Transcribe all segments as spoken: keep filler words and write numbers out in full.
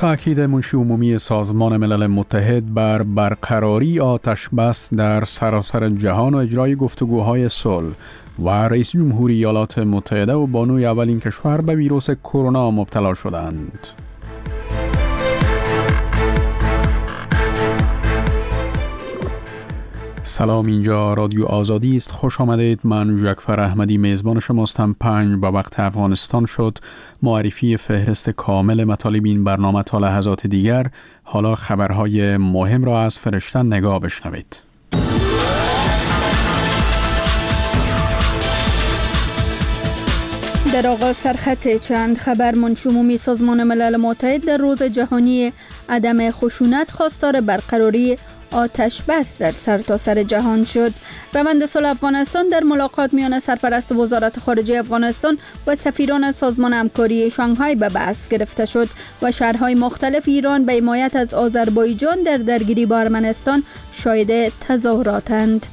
تأکید منشی عمومی سازمان ملل متحد بر برقراری آتش بس در سراسر جهان و اجرای گفتگوهای صلح و رئیس جمهوری ایالات متحده و بانوی اولین کشور به ویروس کرونا مبتلا شدند. سلام، اینجا رادیو آزادی است. خوش آمدید. من جعفر احمدی میزبان شماستم. پنج با وقت افغانستان شد. معرفی فهرست کامل مطالب این برنامه تا لحظات دیگر. حالا خبرهای مهم را از فرشته نگاه بشنوید. در آغاز سرخط چند خبر. منشی عمومی سازمان ملل متحد در روز جهانی عدم خشونت خواستار برقراری آتش بس در سرتاسر سر جهان شد. روند صلح افغانستان در ملاقات میان سرپرست وزارت خارجه افغانستان و سفیران سازمان همکاری شانگهای به بحث گرفته شد و شهرهای مختلف ایران به حمایت از آذربایجان در درگیری با ارمنستان شاهد تظاهراتند.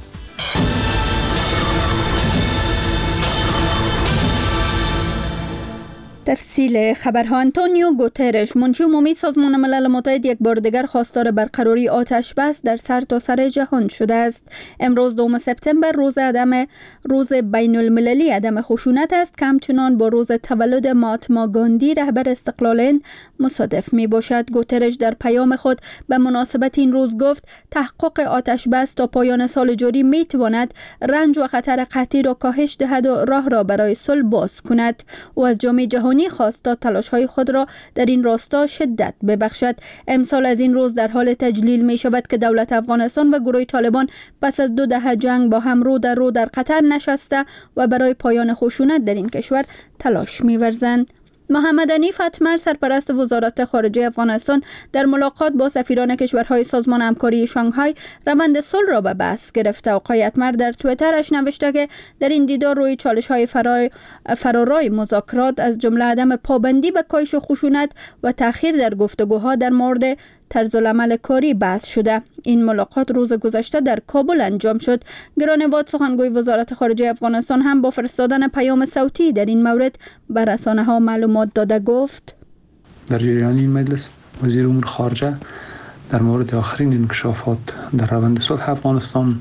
تفصیل خبرها. آنتونیو گوترش منشی عمومی سازمان ملل متحد یک بار دیگر خواستار برقراری آتش بس در سرتاسر سر جهان شده است. امروز دوم سپتامبر روز عدم روز بین المللی عدم خشونت است که همچنان با روز تولد مهاتما گاندی رهبر استقلال هند مصادف می باشد. گوترش در پیام خود به مناسبت این روز گفت تحقق آتش بس تا پایان سال جاری می تواند رنج و خطر قحطی را کاهش دهد و راه را برای صلح باز کند. او از جامعه جهانی خواست تا تلاش‌های خود را در این راستا شدت ببخشد. امسال از این روز در حال تجلیل می شود که دولت افغانستان و گروه طالبان پس از دو دهه جنگ با هم رو در رو در قطر نشسته و برای پایان خشونت در این کشور تلاش می ورزند. محمد حنیف اتمر سرپرست وزارت خارجه افغانستان در ملاقات با سفیران کشورهای سازمان همکاری شانگهای روند صلح را به بحث گرفته. آقای اتمر در توییترش نوشته که در این دیدار روی چالش‌های فرارای مذاکرات از جمله عدم پابندی به کاهش خشونت و تأخیر در گفتگوها در مورد طرزالعمل کاری بحث شده. این ملاقات روز گذشته در کابل انجام شد. گرانواد سخنگوی وزارت خارجه افغانستان هم با فرستادن پیام صوتی در این مورد به رسانه‌ها معلومات داده گفت: در جریان این مجلس وزیر امور خارجه در مورد آخرین انکشافات در روند صلح افغانستان،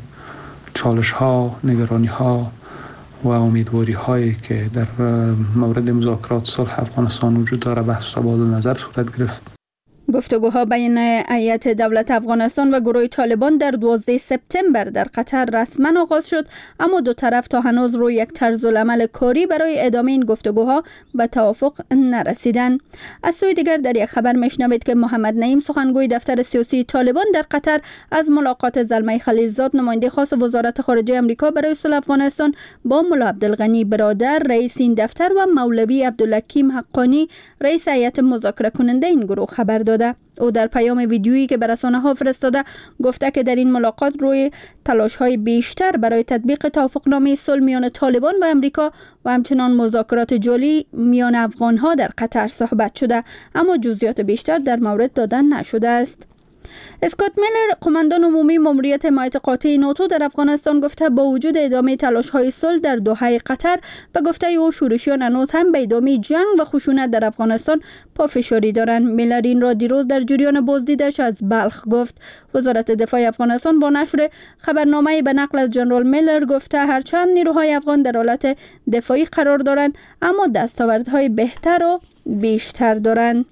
چالش‌ها، نگرانی‌ها و امیدواری‌هایی که در مورد مذاکرات صلح افغانستان وجود دارد بحث و تبادل نظر صورت گرفت. گفتگوها بین هیئت دولت افغانستان و گروه طالبان در دوازده سپتامبر در قطر رسما آغاز شد، اما دو طرف تا هنوز روی یک طرزالعمل کاری برای ادامه این گفتگوها به توافق نرسیدند. از سوی دیگر در یک خبر میشنوید که محمد نعیم سخنگوی دفتر سیاسی طالبان در قطر از ملاقات زلمه خلیلزاد نماینده خاص وزارت خارجه آمریکا برای صلح افغانستان با ملا عبدالغنی برادر رئیس این دفتر و مولوی عبدالحکیم حقانی رئیس هیئت مذاکره کننده این گروه خبر داد. او در پیام ویدیویی که به رسانه‌ها فرستاده گفته که در این ملاقات روی تلاش‌های بیشتر برای تطبیق توافقنامه صلح میان طالبان و آمریکا و همچنان مذاکرات جولی میان افغان‌ها در قطر صحبت شده، اما جزئیات بیشتر در مورد دادن نشده است. اسکات میلر قماندان عمومی ماموریت حمایت قاطع ناتو در افغانستان گفته با وجود ادامه تلاش‌های صلح در دوحه قطر و گفته او شورشیان هنوز هم به ادامه جنگ و خشونت در افغانستان پافشاری دارند. میلر این را دیروز در جریان بازدیدش از بلخ گفت. وزارت دفاع افغانستان با نشر خبرنامه‌ای به نقل از جنرال میلر گفته هرچند نیروهای افغان در حالت دفاعی قرار دارند، اما دستاوردهای بهتر و بیشتر دارند.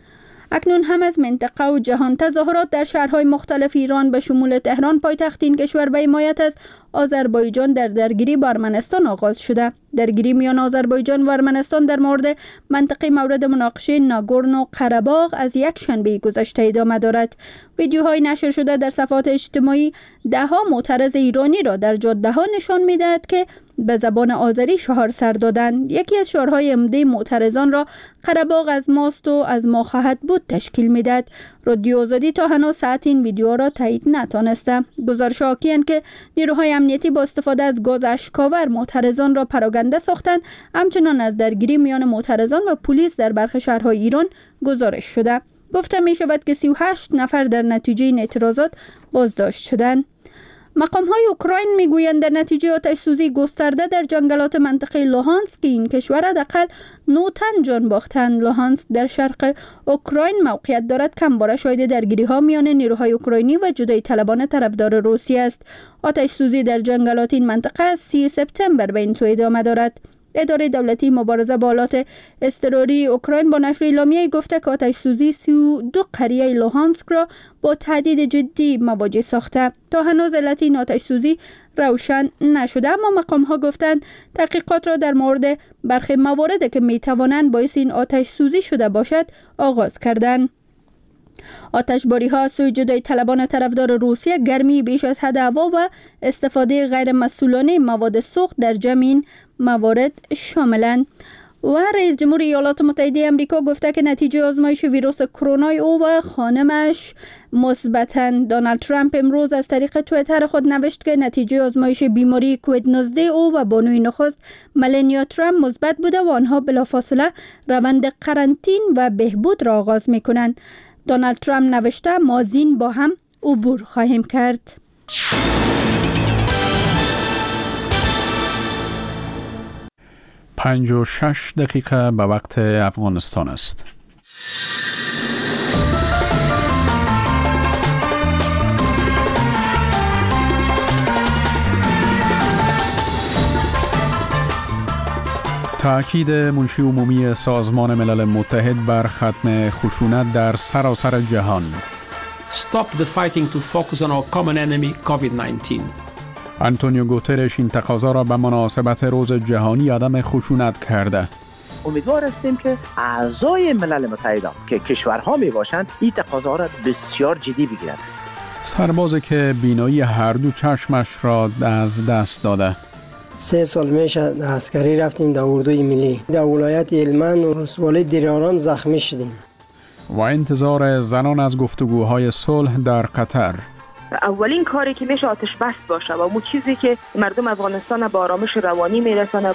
اکنون هم از منطقه و جهان تظاهرات در شهرهای مختلف ایران به شمول تهران پایتخت این کشور به حمایت از آذربایجان در درگیری با ارمنستان آغاز شده. درگیری میان آذربایجان و ارمنستان در مورد منطقه مورد مناقشه ناگورنو قره‌باغ از یک شنبه گذشته ادامه دارد. ویدیوهای نشر شده در صفحات اجتماعی ده‌ها معترض ایرانی را در جاده‌ها نشان می‌دهد که به زبان آذری شعار سر دادند. یکی از شعارهای عمده معترضان را قره‌باغ از ماست و از ما خواهد بود تشکیل می‌دهد. رادیو آزادی تا هنوز ساعت این ویدیو را تایید نتوانسته. گزارش حاکی‌اند که نیروهای امنیتی با استفاده از گاز اشک‌آور معترضان را پراکنده ساختند. همچنان از درگیری میان معترضان و پلیس در برخی شهرهای ایران گزارش شده. گفته می شود که سی و هشت نفر در نتیجه این اعتراضات بازداشت شدند. مقام‌های اوکراین میگویند در نتیجه آتش سوزی گسترده در جنگلات منطقه لوهانسک این کشور حداقل نه تن جان باختند. لوهانسک در شرق اوکراین موقعیت دارد که همواره شاهد درگیری‌ها میان نیروهای اوکراینی و جدایی طلبان طرفدار روسیه است. آتش سوزی در جنگلات این منطقه از سی سپتامبر به این سو ادامه دارد. اداره دولتی مبارزه با آلات اضطراری اوکراین با نشر اعلامیه گفته که آتش سوزی سی و دو قریه لوهانسک را با تهدید جدی مواجه ساخته. تا هنوز علت این آتش سوزی روشن نشده، اما مقام ها گفتند تحقیقات را در مورد برخی مواردی که می توانند باعث این آتش سوزی شده باشد آغاز کردند. آتشباری ها سوی جدایی طلبان طرفدار روسیه، گرمی بیش از حد هوا و استفاده غیر مسئولانه مواد سوخت در جمع این موارد شاملند. و رئیس جمهور ایالات متحده آمریکا گفته که نتیجه آزمایش ویروس کرونا او و خانمش مثبتند. دونالد ترامپ امروز از طریق توییتر خود نوشت که نتیجه آزمایش بیماری کووید نوزده او و بانوی نخست ملانیا ترامپ مثبت بوده و آنها بلافاصله روند قرنطین و بهبود را آغاز می‌کنند. دونالد ترامپ نوشته ما از این با هم عبور خواهیم کرد. پنج و شش دقیقه به وقت افغانستان است. تأکید منشی عمومی سازمان ملل متحد بر ختم خشونت در سراسر جهان. Stop the fighting to focus on our common enemy کووید نوزده. آنتونیو گوترش این تقاضا را به مناسبت روز جهانی عدم خشونت کرده. امیدوار هستیم که اعضای ملل متحد که کشورها می باشند این تقاضا را بسیار جدی بگیرند. سربازی که بینایی هر دو چشمش را از دست داده. سه سال میشه عسکری رفتیم در اردوی ملی. در ولایت هلمند و رسوالی دیراران زخمی شدیم. و انتظار زنان از گفتگوهای صلح در قطر. اولین کاری که میشه آتش بس باشه و اون چیزی که مردم افغانستان به آرامش روانی میرسونه.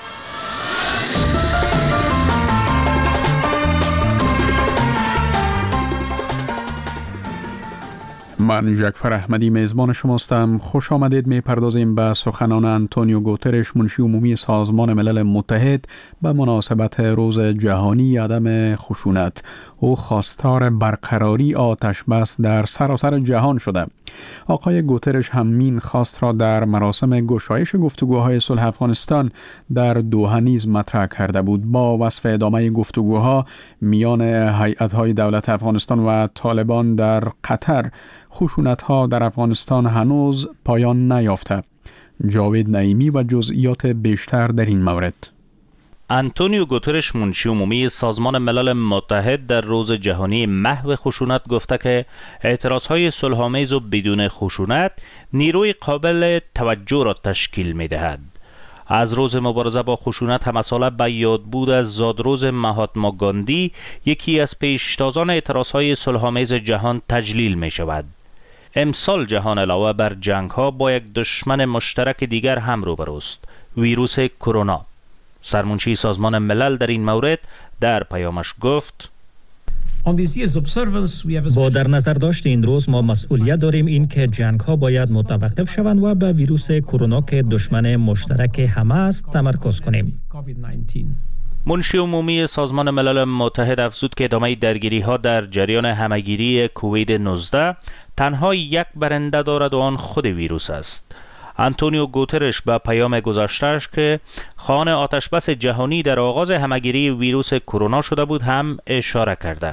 من جعفر احمدی میزبان شماستم. خوش آمدید. میپردازیم به سخنان آنتونیو گوترش منشی عمومی سازمان ملل متحد به مناسبت روز جهانی عدم خشونت. او خواستار برقراری آتش بس در سراسر جهان شده. آقای گوترش همین خواست را در مراسم گشایش گفتگوهای صلح افغانستان در دوحه نیز مطرح کرده بود. با وصف ادامه گفتگوها میان هیئت‌های دولت افغانستان و طالبان در قطر، خشونت‌ها در افغانستان هنوز پایان نیافته. جاوید نعیمی و جزئیات بیشتر در این مورد. آنتونیو گوترش منشی عمومی سازمان ملل متحد در روز جهانی محو خشونت گفته که اعتراضهای صلح‌آمیز و بدون خشونت نیروی قابل توجه را تشکیل می‌دهد. از روز مبارزه با خشونت هم مسئله به یادبود از زادروز مهاتما گاندی، یکی از پیشتازان اعتراضهای صلح‌آمیز جهان تجلیل می شود. امسال جهان علاوه بر جنگ‌ها با یک دشمن مشترک دیگر هم روبروست، ویروس کرونا. سرمنشی سازمان ملل در این مورد در پیامش گفت: با در نظر داشت این روز ما مسئولیت داریم این که جنگ ها باید متوقف شوند و به ویروس کرونا که دشمن مشترک همه است تمرکز کنیم. منشی عمومی سازمان ملل متحد افزود که ادامه درگیری ها در جریان همهگیری کووید نوزده تنها یک برنده دارد و آن خود ویروس است. آنتونیو گوترش به پیام گذاشته‌اش که خواهان آتشبس جهانی در آغاز همهگیری ویروس کرونا شده بود هم اشاره کرده.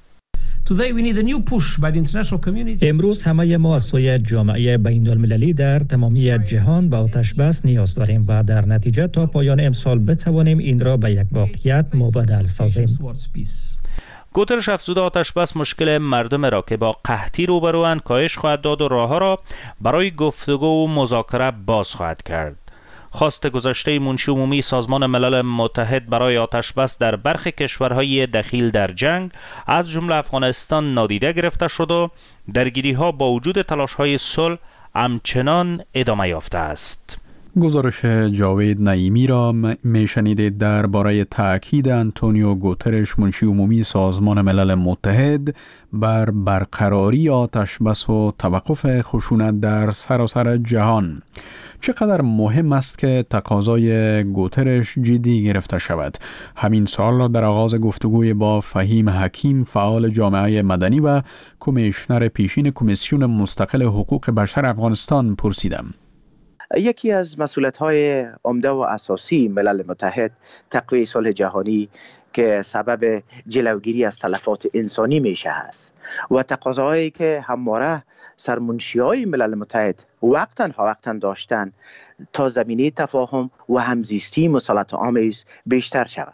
امروز همه ما از سوی جامعه بین‌المللی در تمامی جهان به آتش بس نیاز داریم و در نتیجه تا پایان امسال بتوانیم این را به یک واقعیت مبدل سازیم. گوترش افزوده آتش بس مشکل مردم را که با قحطی روبروند کاهش خواهد داد و راه‌ها را برای گفتگو و مذاکره باز خواهد کرد. خواست گذشته منشی عمومی سازمان ملل متحد برای آتش بس در برخی کشورهای دخیل در جنگ از جمله افغانستان نادیده گرفته شد و درگیری‌ها با وجود تلاش‌های صلح همچنان ادامه یافته است. گزارش جاوید نعیمی را میشنیدید درباره تأکید آنتونیو گوترش منشی عمومی سازمان ملل متحد بر برقراری آتشبس و توقف خشونت در سراسر جهان. چقدر مهم است که تقاضای گوترش جدی گرفته شود. همین سوال را در آغاز گفتگوی با فهیم حکیم فعال جامعه مدنی و کمیشنر پیشین کمیسیون مستقل حقوق بشر افغانستان پرسیدم. یکی از مسئولیت‌های عمده و اساسی ملل متحد تقویت صلح جهانی که سبب جلوگیری از تلفات انسانی میشه است و تقاضاهایی که همواره سرمنشی‌های ملل متحد وقتاً فوقتاً داشتن تا زمینه تفاهم و همزیستی مسالمت آمیز بیشتر شود.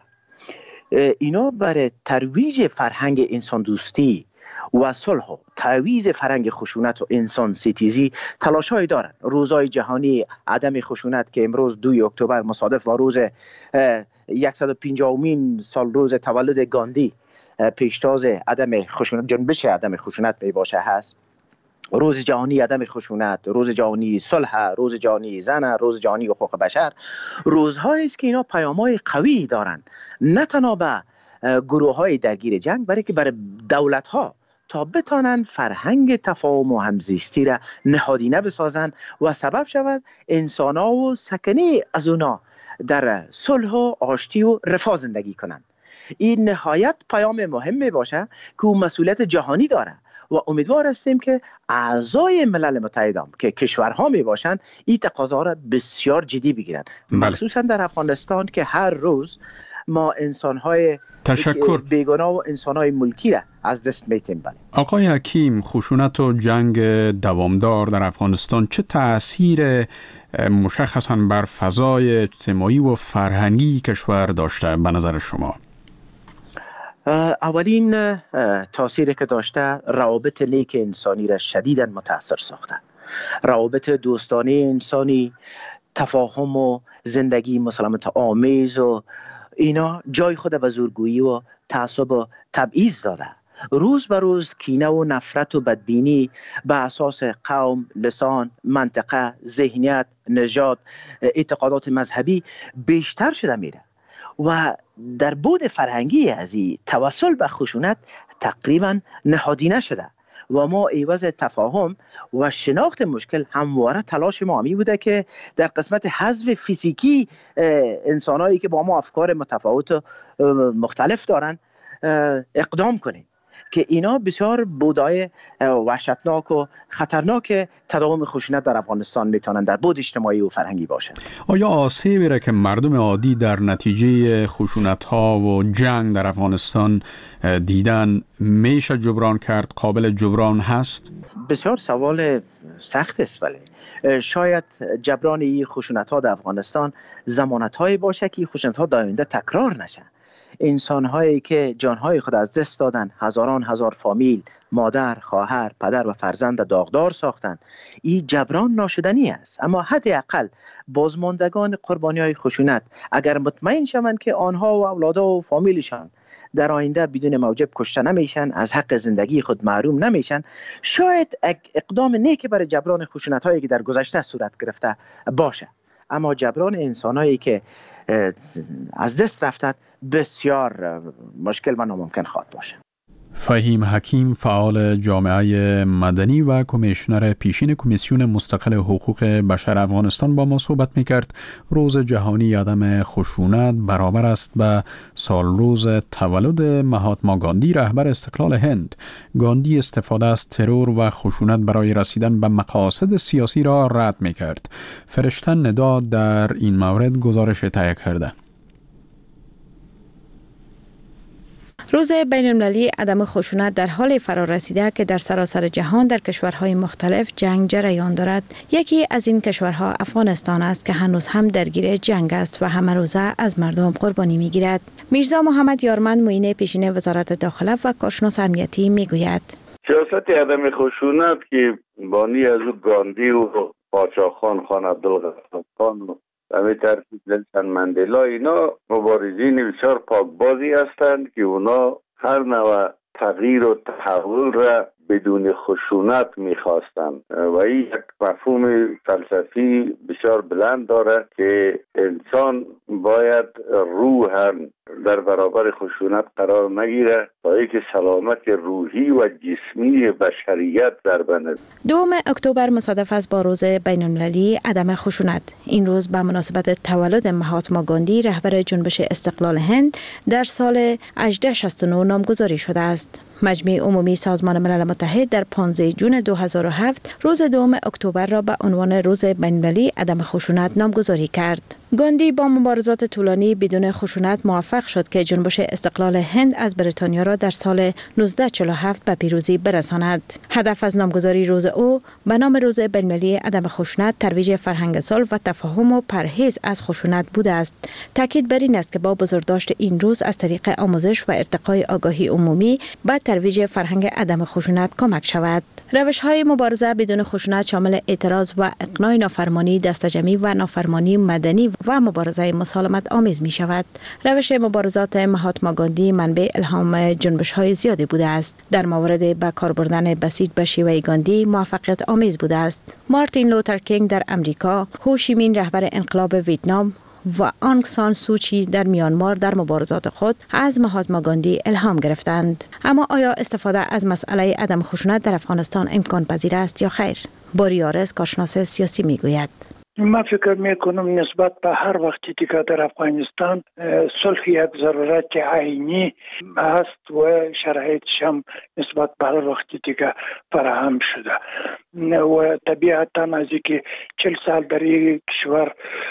اینا برای ترویج فرهنگ انسان دوستی و صلح و تعویض فرهنگ خشونت و انسان ستیزی تلاش‌هایی دارند. روزهای جهانی عدم خشونت که امروز دوی اکتبر مصادف با روز صد و پنجاهمین سال روز تولد گاندی پیشتاز عدم خشونت، جنبش عدم خشونت می باشه هست. روز جهانی عدم خشونت، روز جهانی صلح، روز جهانی زن، روز جهانی حقوق بشر، روزهایی است که اینا پیام‌های قوی دارند، نه تنها به گروه‌های درگیر جنگ، بلکه برای دولت‌ها تا بتانن فرهنگ تفاهم و همزیستی را نهادینه بسازن و سبب شود انسان‌ها و سکنه از اونا در صلح و آشتی و رفاه زندگی کنند. این نهایت پیام مهمی باشه که اون مسئولیت جهانی داره و امیدوار هستیم که اعضای ملل متحد هم که کشورها می باشند این تقاضا را بسیار جدی بگیرند، مخصوصا در افغانستان که هر روز ما انسان‌های تشکر بیگناه و انسان‌های ملکی را از دست میتیم. بله. آقای حکیم، خشونت و جنگ دوامدار در افغانستان چه تأثیر مشخصاً بر فضای اجتماعی و فرهنگی کشور داشته به نظر شما؟ اولین تأثیری که داشته روابط نیک انسانی را شدیداً متاثر ساخته. روابط دوستانه انسانی، تفاهم و زندگی مسالمت آمیز و اینا جای خود به زورگویی و تعصب و تبعیض داده. روز به روز کینه و نفرت و بدبینی به اساس قوم، لسان، منطقه، ذهنیت، نژاد، اعتقادات مذهبی بیشتر شده میره و در بود فرهنگی از این توسل به خشونت تقریبا نهادینه شده و ما عوض تفاهم و شناخت مشکل همواره تلاش ما همی بوده که در قسمت حذف فیزیکی انسانایی که با ما افکار متفاوت و مختلف دارن اقدام کنیم که اینا بسیار بودای وحشتناک و خطرناک تداوم خشونت در افغانستان میتونن در بود اجتماعی و فرهنگی باشه. آیا آسیبی را که مردم عادی در نتیجه خشونت‌ها و جنگ در افغانستان دیدن میشه جبران کرد، قابل جبران هست؟ بسیار سوال سخت است. بله، شاید جبران این خشونت‌ها در افغانستان ضمانت‌هایی باشه که خشونت‌ها در آینده تکرار نشه. انسان‌هایی که جان‌های خود از دست دادن، هزاران هزار فامیل، مادر، خواهر، پدر و فرزند داغدار ساختن، این جبران ناشدنی است. اما حداقل بازماندگان قربانی‌های خشونت اگر مطمئن شوند که آنها و اولادها و فامیلشان در آینده بدون موجب کشته نمیشن، از حق زندگی خود محروم نمیشن، شاید اقدام نیکی برای جبران خشونت‌هایی که در گذشته صورت گرفته باشه. اما جبران انسان‌هایی که از دست رفتن بسیار مشکل و ناممکن خواهد باشه. فهیم حکیم فعال جامعه مدنی و کمیشنر پیشین کمیسیون مستقل حقوق بشر افغانستان با ما صحبت میکرد. روز جهانی عدم خشونت برابر است به سال روز تولد مهاتما گاندی، رهبر استقلال هند. گاندی استفاده از ترور و خشونت برای رسیدن به مقاصد سیاسی را رد میکرد. فرشته ندا در این مورد گزارش تهیه کرده. روز بین المللی عدم خشونت در حال فرا رسیده که در سراسر جهان در کشورهای مختلف جنگ جریان دارد. یکی از این کشورها افغانستان است که هنوز هم درگیر جنگ است و همه روزه از مردم قربانی می گیرد. میرزا محمد یارمند معین پیشین وزارت داخله و کارشناس امنیتی می گوید سیاست عدم خشونت که بانی از گاندی و پاچاخان خان عبدالغفار و همه ترتیب نلسن مندلا، اینا مبارزین بسیار پاکبازی هستند که اونا هر نوع تغییر و تحول را بدون خشونت میخواستند و این یک مفهوم فلسفی بسیار بلند دارد که انسان باید روحاً در برابر خشونت قرار نگیره تا اینکه سلامت روحی و جسمی بشریت در بند. دوم اکتبر مصادف است با روز بین المللی عدم خشونت. این روز به مناسبت تولد مهاتما گاندی رهبر جنبش استقلال هند در سال هجده شصت و نه نامگذاری شده است. مجمع عمومی سازمان ملل متحد در پانزده جون دو هزار و هفت روز دوم اکتبر را به عنوان روز بین المللی عدم خشونت نامگذاری کرد. گاندی با مبارزات طولانی بدون خشونت موفق شد که جنبش استقلال هند از بریتانیا را در سال نوزده چهل و هفت به پیروزی برساند. هدف از نامگذاری روز او به نام روز بین المللی عدم خشونت ترویج فرهنگ صلح و تفاهم و پرهیز از خشونت بوده است. تاکید بر این است که با بزرگداشت این روز از طریق آموزش و ارتقای آگاهی عمومی به ترویج فرهنگ عدم خشونت کمک شود. روش‌های مبارزه بدون خشونت شامل اعتراض و اقناع نافرمانی دسته‌جمعی و نافرمانی مدنی و مبارزه مسالمت آمیز می شود. روش مبارزات مهاتما گاندی منبع الهام جنبش‌های زیادی بوده است. در مورد به کار بردن بسیج به شیوه گاندی موفقیت آمیز بوده است. مارتین لوتر کینگ در امریکا، هو شی مین رهبر انقلاب ویتنام و آنگ سان سوچی در میانمار در مبارزات خود از مهاتما گاندی الهام گرفتند. اما آیا استفاده از مسئله عدم خشونت در افغانستان امکان پذیر است یا خیر؟ بوریارس کارشناس سیاسی میگوید. من فکر میکنم نسبت به هر وقتی که در افغانستان صلح یک ضرورت عینی است و شرایطش هم نسبت به هر وقتی که فراهم شده و طبیعتا از اینکه چل سال در این کشور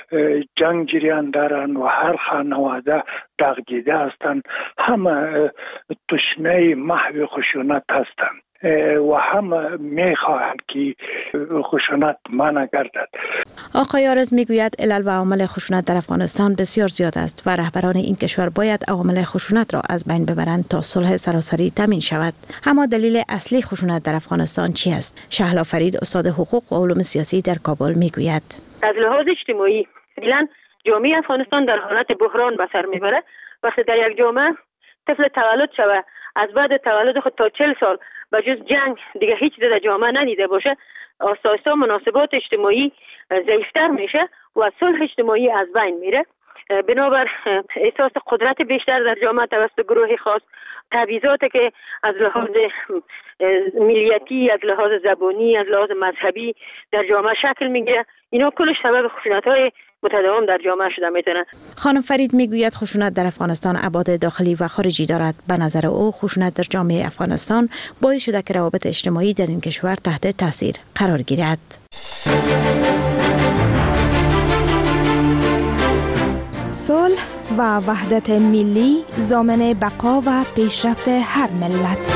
جنگ جریان دارند و هر خانواده دغدیده هستند، همه تشنه محو خشونت هستند و هم میخواهند که خشونت منع گردد. آقای آرز میگوید علل و عوامل خشونت در افغانستان بسیار زیاد است و رهبران این کشور باید عوامل خشونت را از بین ببرند تا صلح سراسری تامین شود. اما دلیل اصلی خشونت در افغانستان چی است؟ شهلا فرید استاد حقوق و علوم سیاسی در کابل میگوید. از لحاظ اجتماعی فعلا جامعه افغانستان در حالت بحران به سر میبره. وقتی در یک جامعه طفل تولد شوه، از بعد تولد خود تا چهل سال به جز جنگ دیگه هیچ در جامعه ندیده باشه، آستا آستا مناسبات اجتماعی ضعیفتر میشه و صلح اجتماعی از بین میره. بنابر احساس قدرت بیشتر در جامعه توسط گروه خاص، تبعیضاتی که از لحاظ ملیتی، از لحاظ زبانی، از لحاظ مذهبی در جامعه شکل میگیره، اینا کلش سبب خشونت‌های متداوم در جامعه شده میتونه. خانم فرید میگوید خشونت در افغانستان ابعاد داخلی و خارجی دارد. به نظر او خشونت در جامعه افغانستان باعث شده که روابط اجتماعی در این کشور تحت تاثیر قرار گیرد. صلح و وحدت ملی ضامن بقا و پیشرفت هر ملت.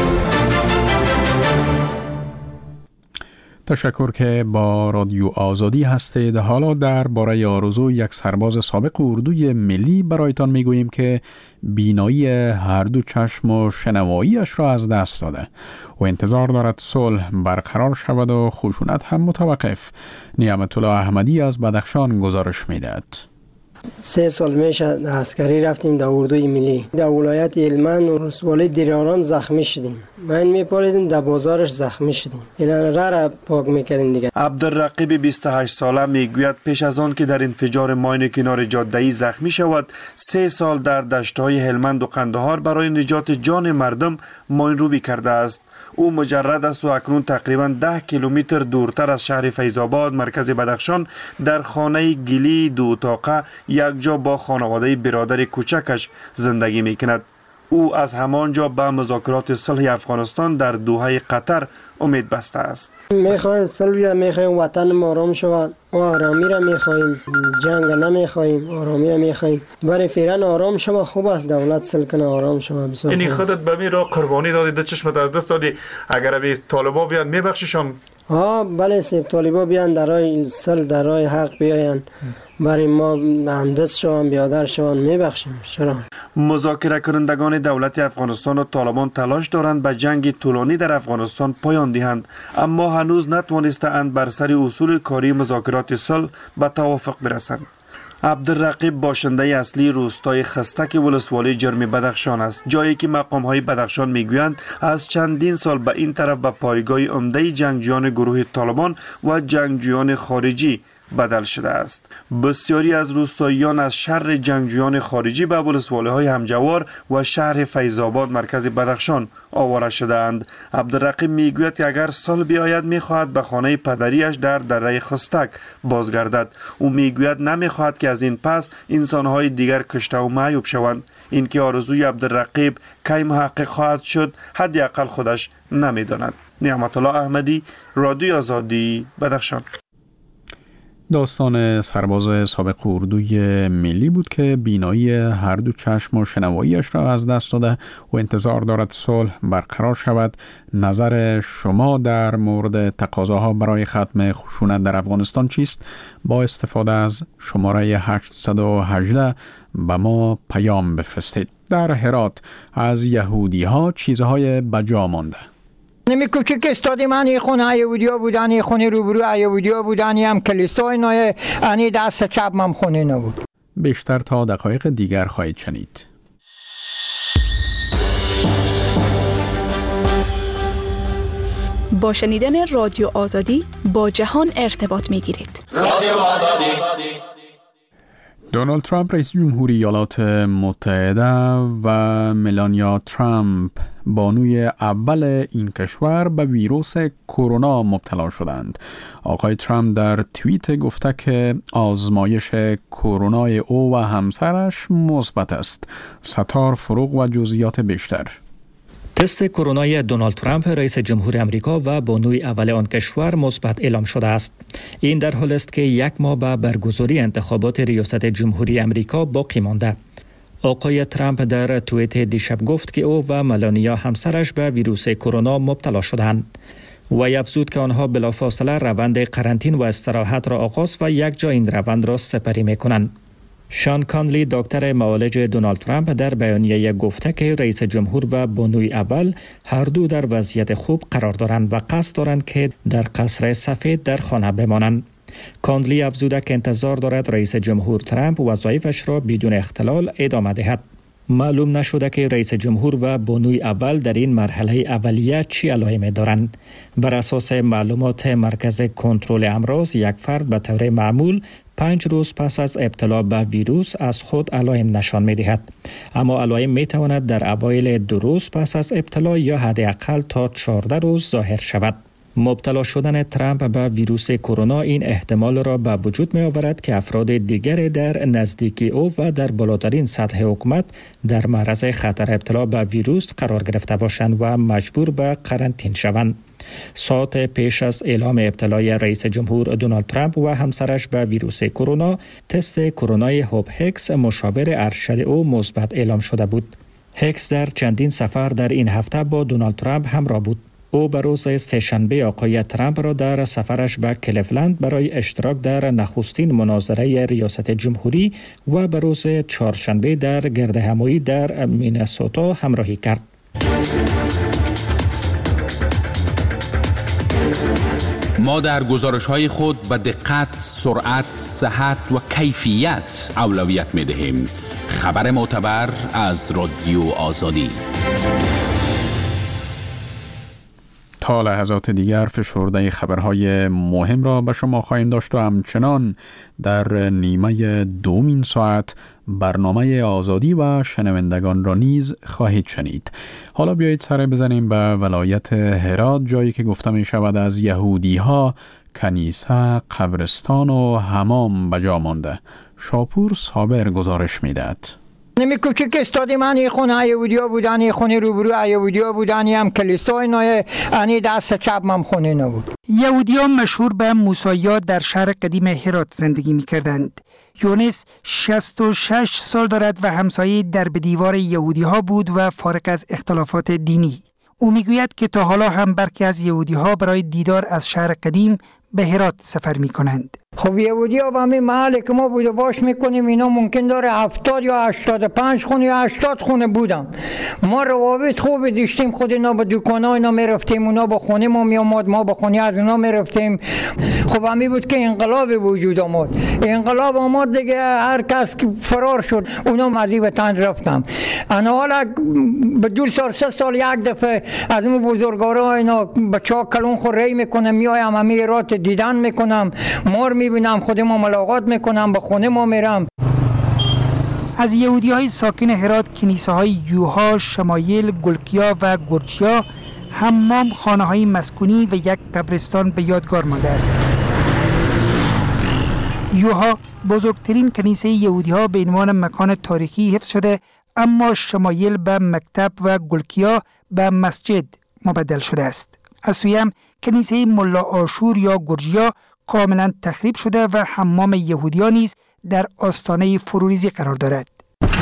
تشکر که با رادیو آزادی هستید. حالا درباره آرزو یک سرباز سابق اردوی ملی برایتان میگوییم که بینایی هر دو چشم و شنواییش را از دست داده و انتظار دارد صلح برقرار شود و خشونت هم متوقف. نعمت الله احمدی از بدخشان گزارش میدهد. سه سال میشه عسکری رفتیم در اردوی ملی در ولایت هلمند و ولسوالی دیراران زخمی شدیم. من میپاریدیم در بازارش زخمی شدیم. اینا را را پاک میکردیم دیگه. عبدالرقیب بیست و هشت ساله میگوید پیش از آن که در انفجار ماین کنار جاده‌ای زخمی شود، سه سال در دشت‌های هلمند و قندهار برای نجات جان مردم ماین روبی کرده است. او مجرد است و اکنون تقریبا ده کیلومتر دورتر از شهر فیض‌آباد مرکز بدخشان در خانه گلی دو اتاقه یک جا با خانواده برادر کوچکش زندگی میکند. او از همانجا به مذاکرات صلح افغانستان در دوحه قطر امید بسته است. میخوایم صلح را میخوایم، وطن ما آرام شود و آرامی را میخوایم، جنگ نمیخوایم، آرامی را میخوایم. برای فعلا آرام شود. خوب است دولت صلح کنه، آرام شود. یعنی خودت به می را قربانی دادی، ده چشمت از دست دادی، اگر به طالبا بیان میبخشیشان؟ ها بله سیب، طالبا بیان در راه صلح در راه حق بیاین برای ما همدست شوان، بیادر شوان، میبخشیم. چرا؟ مذاکره کنندگان دولت افغانستان و طالبان تلاش دارند به جنگ طولانی در افغانستان پایان دهند، اما هنوز نتوانستند بر سر اصول کاری مذاکرات صلح به توافق برسند. عبدالرقیب باشنده اصلی روستای خستک ولسوالی جرم بدخشان است، جایی که مقام‌های بدخشان میگویند از چندین سال به این طرف به پایگاه عمده جنگجویان گروه طالبان و جنگجویان خارجی بدل شده است. بسیاری از روستاییان از شر جنگجویان خارجی به ولسوالی‌های همجوار و شهر فیض‌آباد مرکز بدخشان آواره شده‌اند. عبدالرقیب میگوید که اگر سال بیاید میخواهد به خانه پدریش در دره خستک بازگردد. او میگوید نمیخواهد که از این پس انسان‌های دیگر کشته و معیوب شوند. این که آرزوی عبدالرقیب کی محقق خواهد شد حداقل خودش نمیداند. نعمت الله احمدی، رادیو آزادی، بدخشان. داستان سرباز سابق اردوی ملی بود که بینایی هر دو چشم و شنواییش را از دست داده و انتظار دارد صلح برقرار شود. نظر شما در مورد تقاضاها برای ختم خشونت در افغانستان چیست؟ با استفاده از شماره هشت یک هشت به ما پیام بفرستید. در هرات از یهودی ها چیزهای بجا مانده. نمی کوچک استادی من ای خونه یهودیا بودن، ای خونه روبرو یهودیا بودن، هم کلیسای نای انی دست چپ من خونه نبود. بیشتر تا دقایق دیگر خواهید شنید. با شنیدن رادیو آزادی با جهان ارتباط می گیرید. رادیو آزادی. دونالد ترامپ رئیس جمهوری ایالات متحده و ملانیا ترامپ بانوی اول این کشور به ویروس کرونا مبتلا شدند. آقای ترامپ در توییت گفته که آزمایش کرونای او و همسرش مثبت است. ستار فروغ و جزئیات بیشتر. تست کرونای دونالد ترامپ رئیس جمهور آمریکا و بانوی اول آن کشور مثبت اعلام شده است. این در حالی است که یک ماه به برگزاری انتخابات ریاست جمهوری آمریکا باقی مانده. آقای ترامپ در توییت دیشب گفت که او و ملانیا همسرش به ویروس کرونا مبتلا شدند. و افزود که آنها بلافاصله روند قرنطینه و استراحت را آغاز و یک جا این روند را سپری می‌کنند. شان کانلی دکتر معالج دونالد ترامپ در بیانیه گفته که رئیس جمهور و بانوی اول هر دو در وضعیت خوب قرار دارند و قصد دارند که در قصر سفید در خانه بمانند. کانلی افزوده که انتظار دارد رئیس جمهور ترامپ وظایفش را بدون اختلال ادامه دهد. معلوم نشده که رئیس جمهور و بانوی اول در این مرحله اولیه چی علائمی دارند. بر اساس معلومات مرکز کنترل امراض، یک فرد به طور معمول پنج روز پس از ابتلا به ویروس از خود علائم نشان می دهد. اما علائم می تواند در اوایل دو روز پس از ابتلا یا حداقل تا چهارده روز ظاهر شود. مبتلا شدن ترامپ به ویروس کرونا این احتمال را به وجود می آورد که افراد دیگر در نزدیکی او و در بالاترین سطح حکومت در معرض خطر ابتلا به ویروس قرار گرفته باشند و مجبور به قرنطینه شوند. ساعت پیش از اعلام ابتلای رئیس جمهور دونالد ترامپ و همسرش به ویروس کرونا، تست کرونای هوب هکس مشاور ارشد او مثبت اعلام شده بود. هکس در چندین سفر در این هفته با دونالد ترامپ همراه بود. او به روز سه‌شنبه آقای ترامپ را در سفرش به کلیولند برای اشتراک در نخستین مناظره ریاست جمهوری و به روز چهارشنبه در گردهمایی در مینسوتا همراهی کرد. ما در گزارش‌های خود به دقت، سرعت، صحت و کیفیت اولویت می‌دهیم. خبر معتبر از رادیو آزادی. تا لحظات دیگر فشرده خبرهای مهم را به شما خواهیم داشت و همچنان در نیمه دومین ساعت برنامه آزادی و شنوندگان را نیز خواهید شنید. حالا بیایید سر بزنیم به ولایت هرات، جایی که گفته می شود از یهودی ها کنیسه، قبرستان و حمام بجا مانده. شاپور صابر گزارش می دهد. نمی کوچک استادی من ای خونه یهودیا بودن، ای خونه روبرو یهودیا بودن، هم کلیسای نای انی دست چپ من خونه نبود. یهودیا مشهور به موساییات در شهر قدیم هرات زندگی می کردند. یونس شصت و شش سال دارد و همسایه در به دیوار یهودی ها بود و فارغ از اختلافات دینی. او می گوید که تا حالا هم برخی از یهودی ها برای دیدار از شهر قدیم به هرات سفر می کنند. خب یهودی ها به همین محل که ما بود باش میکنیم اینا ممکن داره هفتاد یا هشتاد پنج خونه یا هشتاد خونه بودم. ما روابط خوبی داشتیم، خود اینا به دکان ها اینا میرفتیم، اونا به خونه ما میامد، ما به خونه از اونا میرفتیم. خب همین بود که انقلاب وجود آمد. انقلاب آمد دیگه هر کس که فرار شد اونا مزی به تن رفتم. انا حالا به دو سال سه سال یک دفعه از اون بزرگوارا اینا بچه ها کلون خور ری میکنم، میایم همه رات دیدن میکنم، مار میبینم، خود ما ملاقات میکنم، به خونه ما میرم. از یهودی های ساکن هرات کنیسه های یوها، شمایل، گلکیا و گرچیا، حمام، خانه های مسکونی و یک قبرستان به یادگار مانده است. یوها بزرگترین کنیسه یهودی ها به عنوان مکان تاریخی حفظ شده، اما شمایل به مکتب و گلکیا به مسجد مبدل شده است. از سوی هم کنیسه ملا آشور یا گرجیا کاملا تخریب شده و حمام یهودیان نیز در آستانه فروریزی قرار دارد.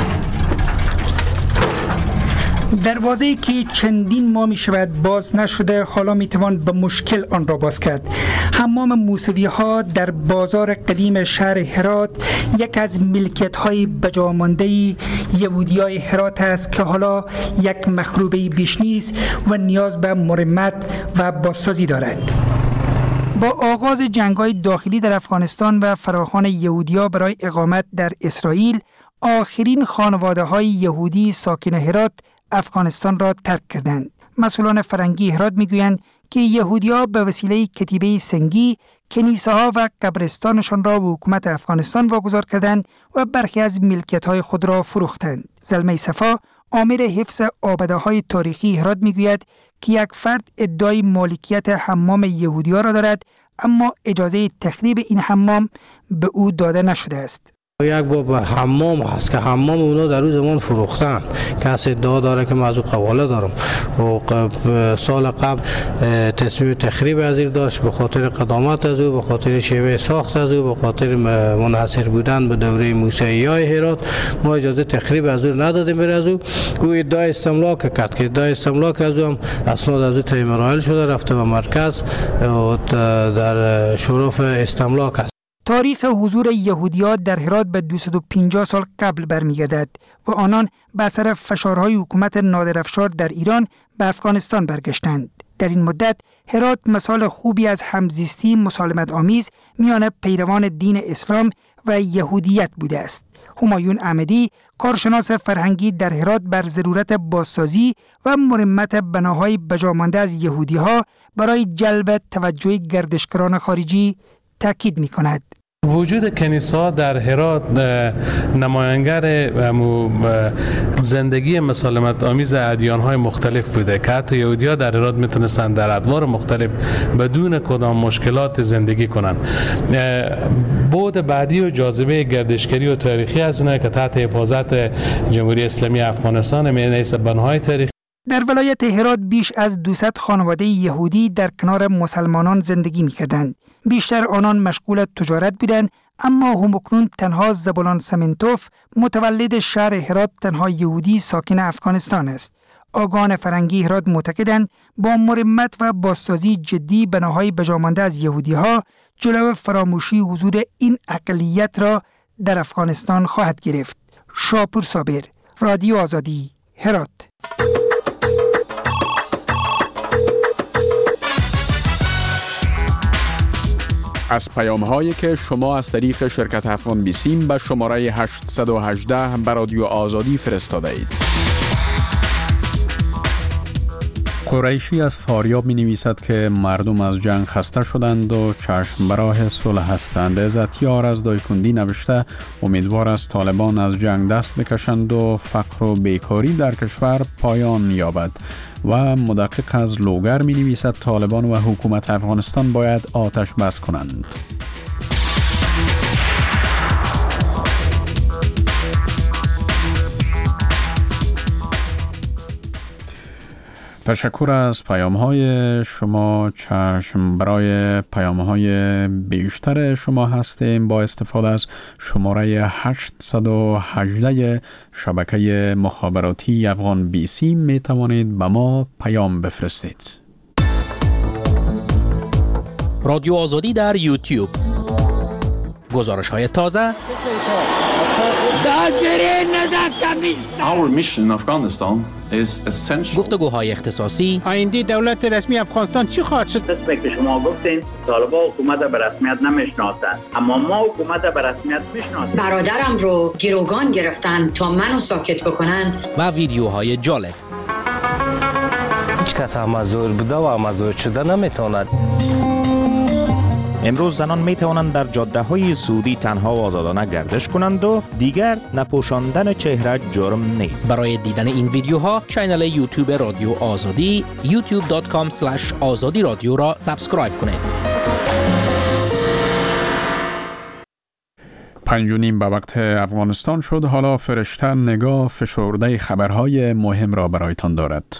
دروازه‌ای که چندین ماه می شود باز نشده، حالا می توان به مشکل آن را باز کرد. حمام موسوی ها در بازار قدیم شهر هرات یک از ملکیت های بجامانده یهودیای هرات است که حالا یک مخروبه بیش نیست و نیاز به مرمت و بازسازی دارد. با آغاز جنگ‌های داخلی در افغانستان و فراخوان یهودی‌ها برای اقامت در اسرائیل، آخرین خانواده‌های یهودی ساکن هرات افغانستان را ترک کردند. مسئولان فرنگی هرات می‌گویند که یهودی‌ها به وسیله کتیبه سنگی کنیسه‌ها و قبرستانشان را به حکومت افغانستان واگذار کردند و برخی از ملکیت‌های خود را فروختند. زلمه صفا، آمر حفظ آبده‌های تاریخی هرات می‌گوید که یک فرد ادعای مالکیت حمام یهودی‌ها را دارد، اما اجازه تخریب این حمام به او داده نشده است. یک باب حمام هست که حمام اونا در روز زمان فروختن، کسی ادعا داره که من از او قواله دارم و سال قبل تصمیم تخریب از این داشت به خاطر قدامت از او، به خاطر شیوه ساخت از او، به خاطر منحصر بودن به دوره موسیای هرات. ما اجازه تخریب از او ندادیم. بر از او او ادعای استملاک کرد که ادعای استملاک از او هم اسناد از او تای مراحل شده، رفته به مرکز و در شرف استملاک است. تاریخ حضور یهودی‌ها در هرات به دویست و پنجاه سال قبل برمیگردد و آنان به اثر فشارهای حکومت نادرافشار در ایران به افغانستان برگشتند. در این مدت هرات مثال خوبی از همزیستی مسالمت آمیز میان پیروان دین اسلام و یهودیت بوده است. همایون احمدی، کارشناس فرهنگی در هرات، بر ضرورت بازسازی و مرمت بناهای بجامانده از یهودی‌ها برای جلب توجه گردشگران خارجی تاکید می‌کند. وجود کنیسه‌ها در هرات نمایانگر زندگی مسالمت آمیز ادیان‌های مختلف بوده که حتی یهودی‌ها در هرات میتونستند در ادوار مختلف بدون کدام مشکلات زندگی کنند. بعد بعدی و جاذبه گردشگری و تاریخی از اونها که تحت حفاظت جمهوری اسلامی افغانستان می‌نیس بناهای تاریخی. در ولایت هرات بیش از دویست خانواده یهودی در کنار مسلمانان زندگی می‌کردند. بیشتر آنان مشغول تجارت بودند، اما همکنون تنها زبولان سمنتوف، متولد شهر هرات، تنها یهودی ساکن افغانستان است. آگاهان فرنگی هرات معتقدند با مرمت و بازسازی جدی بناهای بجامانده از یهودی‌ها جلو فراموشی حضور این اقلیت را در افغانستان خواهد گرفت. شاپور صابر، رادیو آزادی، هرات. از پیام هایی که شما از طریق شرکت افغان بیسیم به شماره هشتصد و هجده به رادیو آزادی فرستاده اید. قریشی از فاریاب می نویسد که مردم از جنگ خسته شدند و چشم به راه صلح هستند. عزت یار از دایکندی نوشته امیدوار است طالبان از جنگ دست بکشند و فقر و بیکاری در کشور پایان یابد. و مدقق از لوگر می نویسد طالبان و حکومت افغانستان باید آتش بس کنند. تشکر از پیام های شما. چشم برای پیام های بیشتر شما هستیم. با استفاده از شماره هشتصد و هجده شبکه مخابراتی افغان بیسی می توانید به ما پیام بفرستید. رادیو آزادی در یوتیوب گزارش های تازه، Our mission in Afghanistan is essential. گفتگوهای اختصاصی، آینده دولت رسمی افغانستان چی خواهد شد؟ قسمی که شما گفتین طالبان حکومت به رسمیت نمیشناسند، اما ما حکومت به رسمیت میشناسیم. برادرم رو گروگان گرفتن تا منو ساکت بکنن. و ویدیوهای جالب. هیچ کس امازور بوده و امازور شده نمیتواند. امروز زنان می توانند در جاده های سعودی تنها و آزادانه گردش کنند و دیگر نپوشاندن چهره جرم نیست. برای دیدن این ویدیوها کانال یوتیوب رادیو آزادی یوتیوب دات کام اسلش آزادی رادیو را سابسکرایب کنید. پنج و نیم به وقت افغانستان شد. حالا فرشته نگاه فشرده خبرهای مهم را برایتان دارد.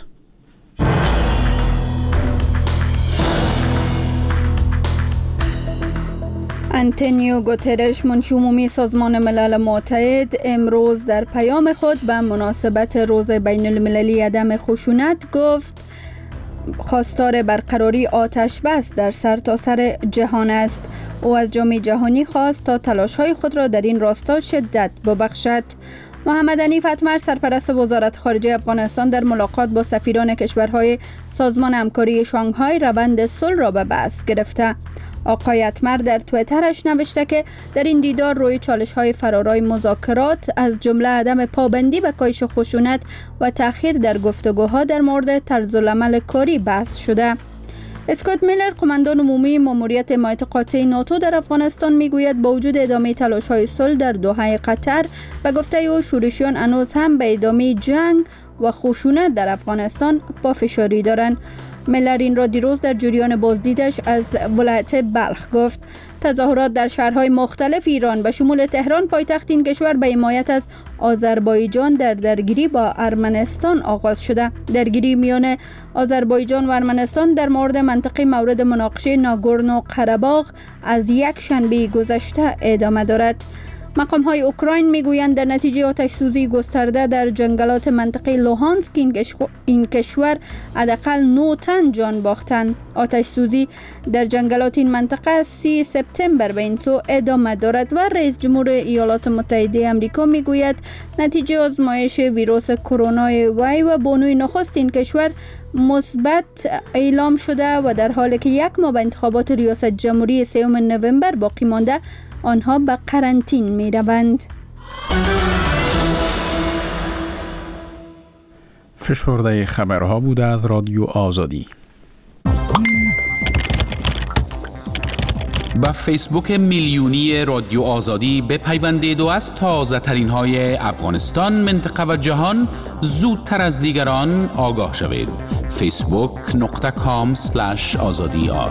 آنتونیو گوترش منشی عمومی سازمان ملل متحد امروز در پیام خود به مناسبت روز بین المللی عدم خشونت گفت خواستار برقراری آتش بس در سرتاسر جهان است. او از جامعه جهانی خواست تا تلاش‌های خود را در این راستا شدت ببخشد. محمد حنیف اتمر سرپرست وزارت خارجه افغانستان در ملاقات با سفیران کشورهای سازمان همکاری شانگهای روند صلح را به بحث گرفته. آقای اتمر در توییترش نوشته که در این دیدار روی چالش‌های فرارای مذاکرات از جمله عدم پابندی به کاهش خشونت و تأخیر در گفتگوها در مورد طرزالعمل کاری بحث شده. اسکات میلر قماندان عمومی ماموریت حمایت قاطع ناتو در افغانستان میگوید با وجود ادامه تلاش‌های صلح در دوحه قطر و گفته او شورشیان هنوز هم به ادامه جنگ و خشونت در افغانستان پافشاری دارند. میلر این را دیروز در جریان بازدیدش از ولایت بلخ گفت. تظاهرات در شهرهای مختلف ایران به شمول تهران پایتخت این کشور به حمایت از آذربایجان در درگیری با ارمنستان آغاز شده. درگیری میان آذربایجان و ارمنستان در مورد منطقه مورد مناقشه ناگورنو قره‌باغ از یک شنبه گذشته ادامه دارد. مقام‌های اوکراین میگویند در نتیجه آتش‌سوزی گسترده در جنگلات منطقه لوهانسک این کشور حداقل نه تن جان باختند. آتش‌سوزی در جنگلات این منطقه سی سپتامبر به این سو ادامه دارد و رئیس جمهور ایالات متحده آمریکا میگوید نتیجه آزمایش ویروس کرونا وی و بانوی نخست این کشور مثبت اعلام شده و در حالی که یک ماه به انتخابات ریاست جمهوری سوم نوامبر باقی مانده آنها به قرنطین می روند. فشرده خبرها بوده از رادیو آزادی. با فیسبوک میلیونی رادیو آزادی بپیوندید و از تازه ترین های افغانستان، منطقه و جهان زودتر از دیگران آگاه شوید. فیسبوک نقطه کام سلش آزادی آر.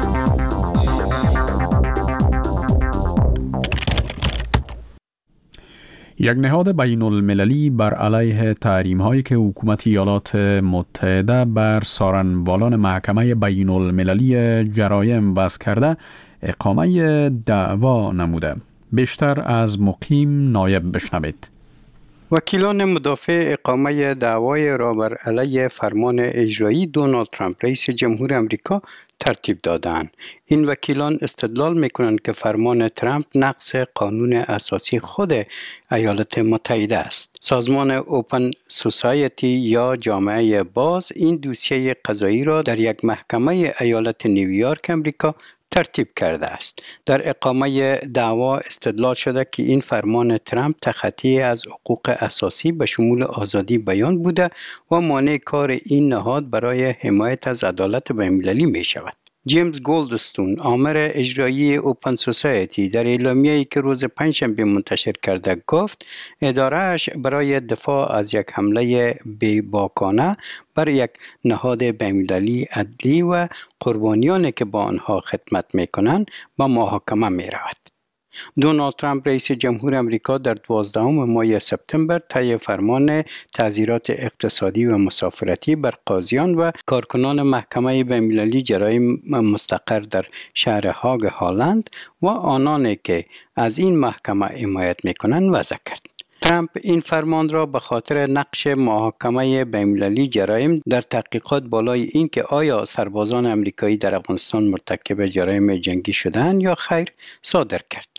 یک نهاد بین المللی بر علیه تحریم هایی که حکومت ایالات متحده بر سارنوالان محکمه بین المللی جرایم وضع کرده اقامه دعوا نموده. بیشتر از مقیم نایب بشنوید. وکیلان مدافع اقامه دعوای را بر علیه فرمان اجرایی دونالد ترامپ رئیس جمهور امریکا ترتیب دادند. این وکیلان استدلال میکنند که فرمان ترامپ نقض قانون اساسی خود ایالات متحده است. سازمان اوپن سوسایتی یا جامعه باز این دوسیه قضایی را در یک محکمه ایالت نیویورک امریکا ترتیب کرده است. در اقامه دعوا استدلال شده که این فرمان ترامپ تخطی از حقوق اساسی به شمول آزادی بیان بوده و مانع کار این نهاد برای حمایت از عدالت بین‌المللی می شود. جیمز گولدستون، آمر اجرایی اوپن سوسایتی، در اعلامیه‌ای که روز پنجشنبه منتشر کرده گفت اداره‌اش برای دفاع از یک حمله بی‌باکانه بر یک نهاد بین‌المللی عدلی و قربانیانی که با آنها خدمت می‌کنند به محاکمه می‌رود. دونالد ترامپ رئیس جمهور امریکا در دوازدهم ماه سپتامبر طی فرمان تعزیرات اقتصادی و مسافرتی بر قاضیان و کارکنان محکمه بین‌المللی جرایم مستقر در شهر هاگ هالند و آنانی که از این محکمه حمایت می‌کنند وضع کرد. ترامپ این فرمان را به خاطر نقش محاکمه بین‌المللی جرایم در تحقیقات بالای این که آیا سربازان امریکایی در افغانستان مرتکب جرایم جنگی شدند یا خیر صادر کرد.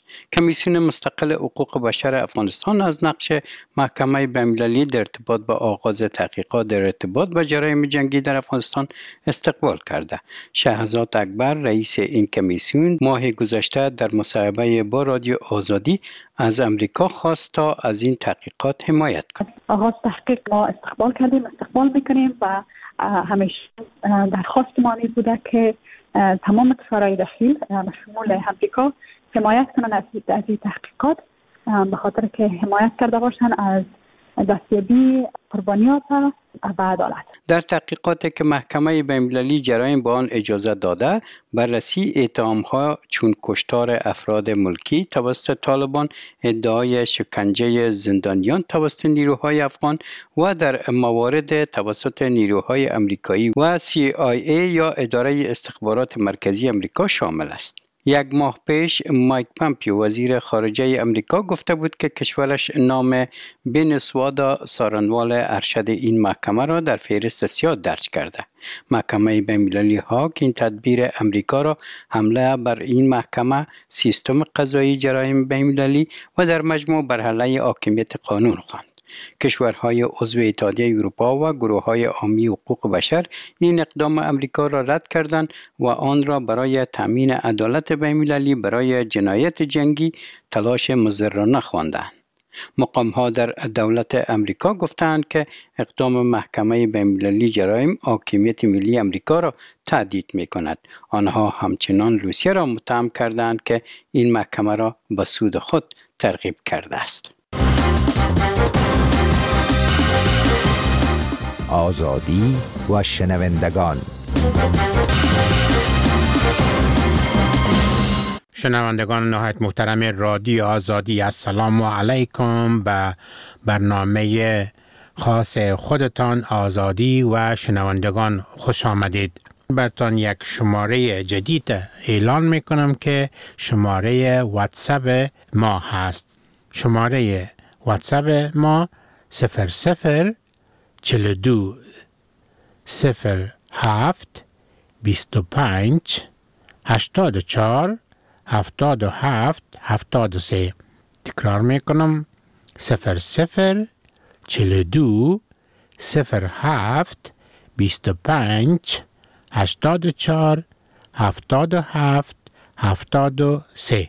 کمیسیون مستقل حقوق بشر افغانستان از نقش محکمه بین‌المللی در ارتباط با آغاز تحقیقات در ارتباط با جرایم جنگی در افغانستان استقبال کرده. شهزاد اکبر رئیس این کمیسیون ماه گذشته در مصاحبه با رادیو آزادی از امریکا خواست تا از این تحقیقات حمایت کند. آغاز تحقیق ما استقبال کردیم، استقبال میکنیم و همیشه درخواست ما می بوده که تمام کشورهای داخل شمول امریکا حمایت کنند از این تحقیقات، به خاطر که حمایت کرده باشند از دستیابی قربانیات و عدالت. در تحقیقاتی که محکمه بین‌المللی جرایم به آن اجازه داده، بررسی اتهام‌ها چون کشتار افراد ملکی توسط طالبان، ادعای شکنجه زندانیان توسط نیروهای افغان و در موارد توسط نیروهای امریکایی و سی آی ای یا اداره استخبارات مرکزی امریکا شامل است. یک ماه پیش مایک پامپیو وزیر خارجه امریکا گفته بود که کشورش نام بن سوادا سارنوال ارشد این محکمه را در فهرست سیاه درج کرده. محکمه بین‌المللی هاگ این تدبیر امریکا را حمله بر این محکمه، سیستم قضایی جرایم بین‌المللی و در مجموع بر علیه حاکمیت قانون خواند. کشورهای عضو اتحادیه اروپا و گروه‌های عامی حقوق بشر این اقدام امریکا را رد کردند و آن را برای تامین عدالت بین‌المللی برای جنایت جنگی تلاش مضرانه خواندند. مقام‌ها در دولت امریکا گفتند که اقدام محکمه بین‌المللی جرایم حاکمیت ملی امریکا را تهدید می‌کند. آنها همچنان روسیه را متهم کردند که این محکمه را به سود خود ترغیب کرده است. آزادی و شنوندگان. شنوندگان نهایت محترم رادیو آزادی، السلام علیکم. به برنامه خاص خودتان آزادی و شنوندگان خوش آمدید. براتون یک شماره جدید اعلان میکنم که شماره واتساپ ما هست. شماره واتساپ ما صفر صفر چهل و دو صفر هفت بیست و پنج هشتاد و چهار هفتاد و هفت هفتاد و سه. تکرار میکنم صفر صفر چهل و دو صفر هفت بیست و پنج هشتاد و چهار هفتاد و هفت هفتاد و سه.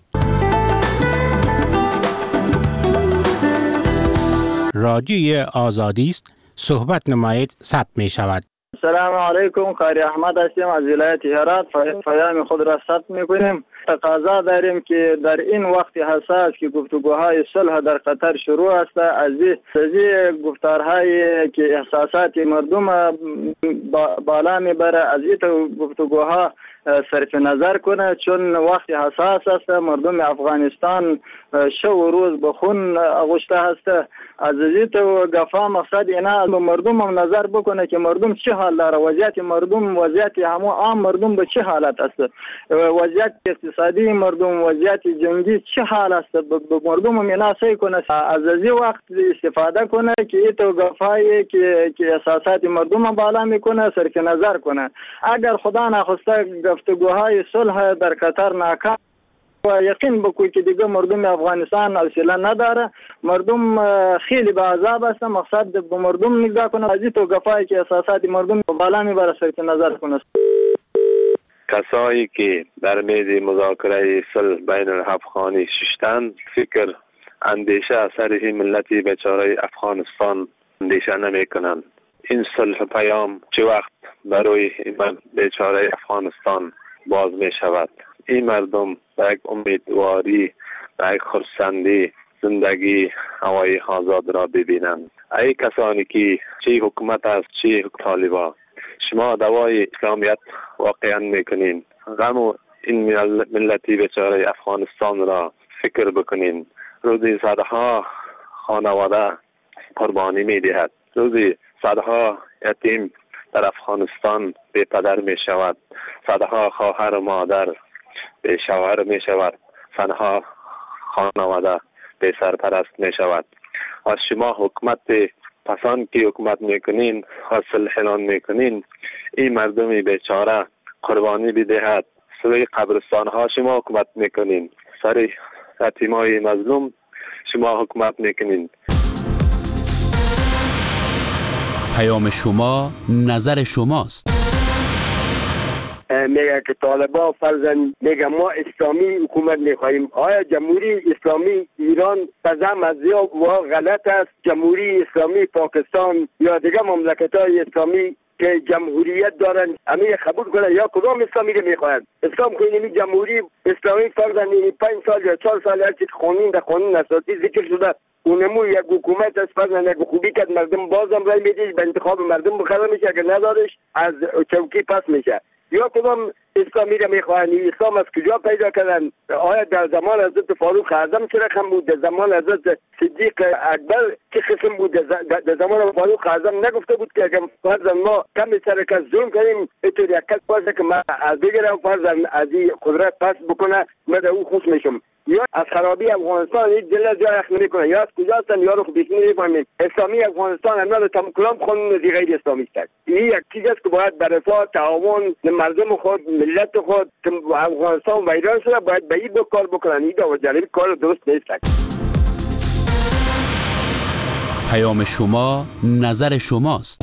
رادیوی آزادی است، صحبت نمایید ثبت می شود. سلام علیکم، قاری احمد هستیم از ولایت هرات. پیام خود را ثبت می کنیم. تقاضا داریم که در این وقت حساس که گفتگوهای صلح در قطر شروع است، از این گفتارهایی که احساسات مردم بالا میبره، از این گفتگوها صرف نظر کنه، چون وقت حساس است. مردم افغانستان شو و روز به خون آغشته است. از این تو گفا مقصد اینا به مردم هم نظر بکنه که مردم چه حال داره، وضعیت مردم، وضعیت همه عام مردم به چه حالت است، وضعیت اقتصادی مردم، وضعیت جنگی چه حال است. به مردم هم اینا سعی کنه از این وقت استفاده کنه که این تو گفایی که که احساسات مردم هم بالا میکنه صرف نظر کنه. اگر خدا نخواسته گفتگوهای صلح در قطر ناکام و یقین بکوی که دیگه مردم افغانستان حوصله نداره، مردم خیلی به عذاب است. مقصد به مردم نگاه کنه، از این تو گفایی که احساسات مردم بالا میبره صرف نظر کنه. کسایی که در میز مذاکره صلح بین الافغانی ششتن فکر اندیشه سر این ملت بیچاره افغانستان اندیشه نمی کنند. این صلح پیام چه وقت برای این بیچاره افغانستان باز می شود؟ این مردم به یک امیدواری، به یک خرسندی زندگی هوای آزاد را ببینند. ای کسانی که چه حکومت است چه طالبان، شما دوای اسلامیت واقعا میکنین، غم و این ملتی بیچاره افغانستان را فکر بکنین. روزی صدها خانواده قربانی میدهد، روزی صدها یتیم در افغانستان بی پدر می شود، صدها خواهر و مادر بی شوهر می شود، صدها خانواده بی سرپرست می شود. و شما حکومت پسان که حکومت میکنین و صلح اعلان میکنین، این مردمی بیچاره قربانی بدهد، سوی قبرستان ها شما حکومت میکنین، سر یتیمای مظلوم شما حکومت میکنین. پیام شما نظر شماست. میگه که طالبان فرزن میگه ما اسلامی حکومت میخواهیم. آیا جمهوری اسلامی ایران بزم از یا غلط است؟ جمهوری اسلامی پاکستان یا دیگه مملکت های اسلامی که جمهوریت دارن همه قبول کنن یا کدام اسلامی رو میخواهند؟ اسلام که اینمی جمهوری اسلامی فرزن این پنج سال یا چهار سال هرچی قانون در قانون اساسی ذکر شده اونمو یک حکومت است فرزن یک خوبی که مردم بازم رای میدهش به انتخاب مردم بخره میشه، اگر ندارش از چوکی پس میشه. یا کدام اسلامی را میخواهند؟ اسلام از کجا پیدا کردن؟ آیا در زمان حضرت فاروق اعظم چه رقم بود؟ در زمان حضرت صدیق اکبر چه قسم بود؟ در زمان فاروق اعظم نگفته بود که اگر فرزن ما کم سر کس ظلم کنیم اینطور یک کس باشه که ما از بگیرم فرزن از این قدرت پس بکنه من در او خوش میشم. یا از خرابی افغانستان این دل از جای اخم میکنه یا از کجا هستن یا رو خب بیشنی نمیفهمیم. اسلامی افغانستان همه تمام کلام خانون زی غیر اسلامی است. این یک چیز است که باید برای رفاه تعاون مردم خود ملت خود افغانستان و ایران شده باید به این کار بکنن. این دو جانبی کار درست نیست. پیام شما نظر شماست.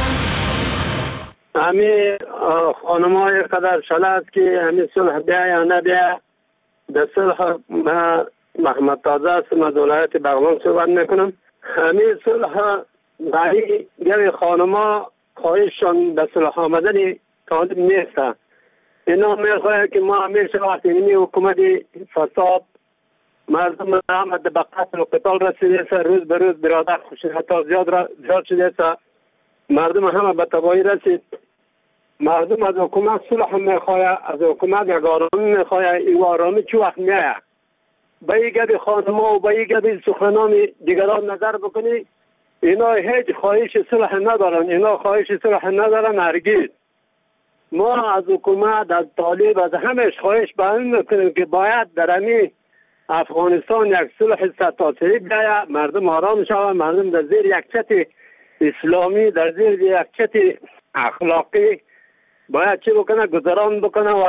همین خانم‌های قدر شله است که همین صلح بیا یا نبیا. در صلح ما محمد تازه است، ما ولایت بغلان صحبت میکنم. همین صلح برای گوی خانما خواهششان به صلح آمدن طالب نیست. اینا میخواهد که ما همیشه وقتی اینی حکومت فساد مردم آمد به قتل و قتال رسیده است، روز به روز برادر خشونت زیاد را زیاد شده است، مردم همه به تباهی رسید. مردم از حکومت صلح میخواهد، از حکومت یک آرامی میخواهد. این آرامی چه وقت میآید؟ به این گب خانما و به این گب سخنان دیگران نظر بکنی. اینا هیچ خواهش صلح ندارن، اینا خواهش صلح ندارن هرگز. ما از حکومت، از طالب، از همش خواهش به این میکنیم که باید در همین افغانستان یک صلح صد تاثیری بیاید، مردم آرام شوند، مردم در زیر یک چت اسلامی، در زیر یک چت اخلاقی باید چی بکنه؟ گذران بکنه و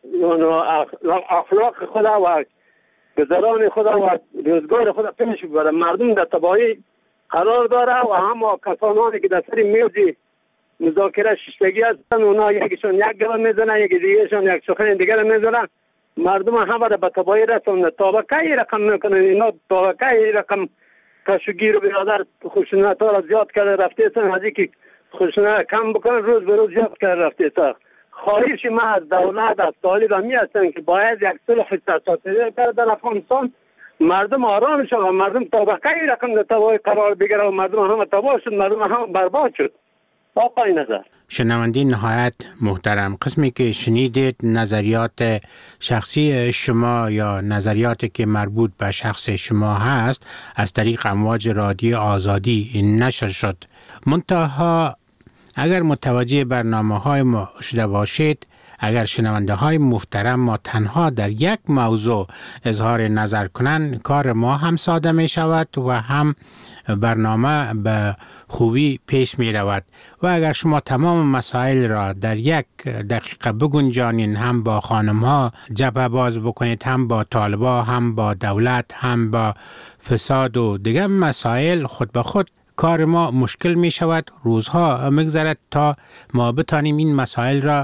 اخلاق خود و گذران خود و روزگار خود پیش ببره. مردم در تباهی قرار داره و همه کسانی که در سر میز مذاکره ششتگی هستن اونا یکیشون یک گل میزنن، یکی دیگهشون یک سخن دیگر میزنن. مردم همه به تباهی رسوندن. طبقه رقم میکنن اینا، طبقه رقم کشوگیر و برادر خشونت ها را زیاد کرده رفته هستن. از اینکه خشونت کم بکنن روز به روز زیاد کرده رفته هستن. خواهش ما از دولت، از طالب همی هستن که باید یک صلح تاثیری کرده در افغانستان، مردم آرام شد، مردم طبقه رقم در تباهی قرار بگیره و مردم همه تباه شد، مردم همه برباد شد. آقای نظر شنونده نهایت محترم، قسمی که شنیدید نظریات شخصی شما یا نظریاتی که مربوط به شخص شما هست از طریق امواج رادیو آزادی نشر شد. منتها اگر متوجه برنامه های ما شده باشید، اگر شنونده های محترم ما تنها در یک موضوع اظهار نظر کنند، کار ما هم ساده می شود و هم برنامه به خوبی پیش می رود. و اگر شما تمام مسائل را در یک دقیقه بگنجانین، هم با خانم ها جبهه باز بکنید، هم با طالبا، هم با دولت، هم با فساد و دیگر مسائل، خود به خود کار ما مشکل می شود. روزها مگذرد تا ما بتانیم این مسائل را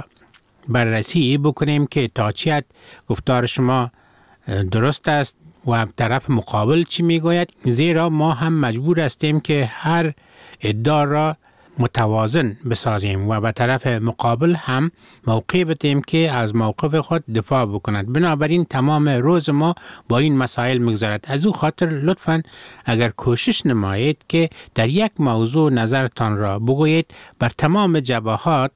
بررسی بکنیم که تا چی حد گفتار شما درست است و طرف مقابل چی میگوید، زیرا ما هم مجبور هستیم که هر ادعا را متوازن بسازیم و به طرف مقابل هم موقع بدیم که از موقف خود دفاع بکند. بنابراین تمام روز ما با این مسائل مگذرد. از او خاطر لطفاً اگر کوشش نمایید که در یک موضوع نظرتان را بگویید، بر تمام جبهات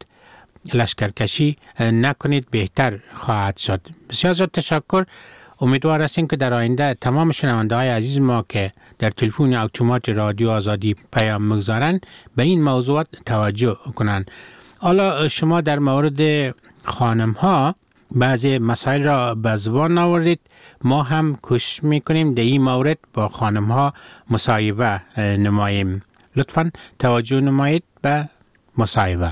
لشکرکشی نکنید، بهتر خواهد شد. بسیار زیاد تشکر. امیدوار هستیم که در آینده تمام شنونده های عزیز ما که در تلفن اتومات رادیو آزادی پیام میگذارند به این موضوعات توجه کنند. حالا شما در مورد خانم ها بعضی مسائل را به زبان آوردید، ما هم کوشش میکنیم در این مورد با خانم ها مصاحبه نماییم. لطفاً توجه نمایید به مصاحبه.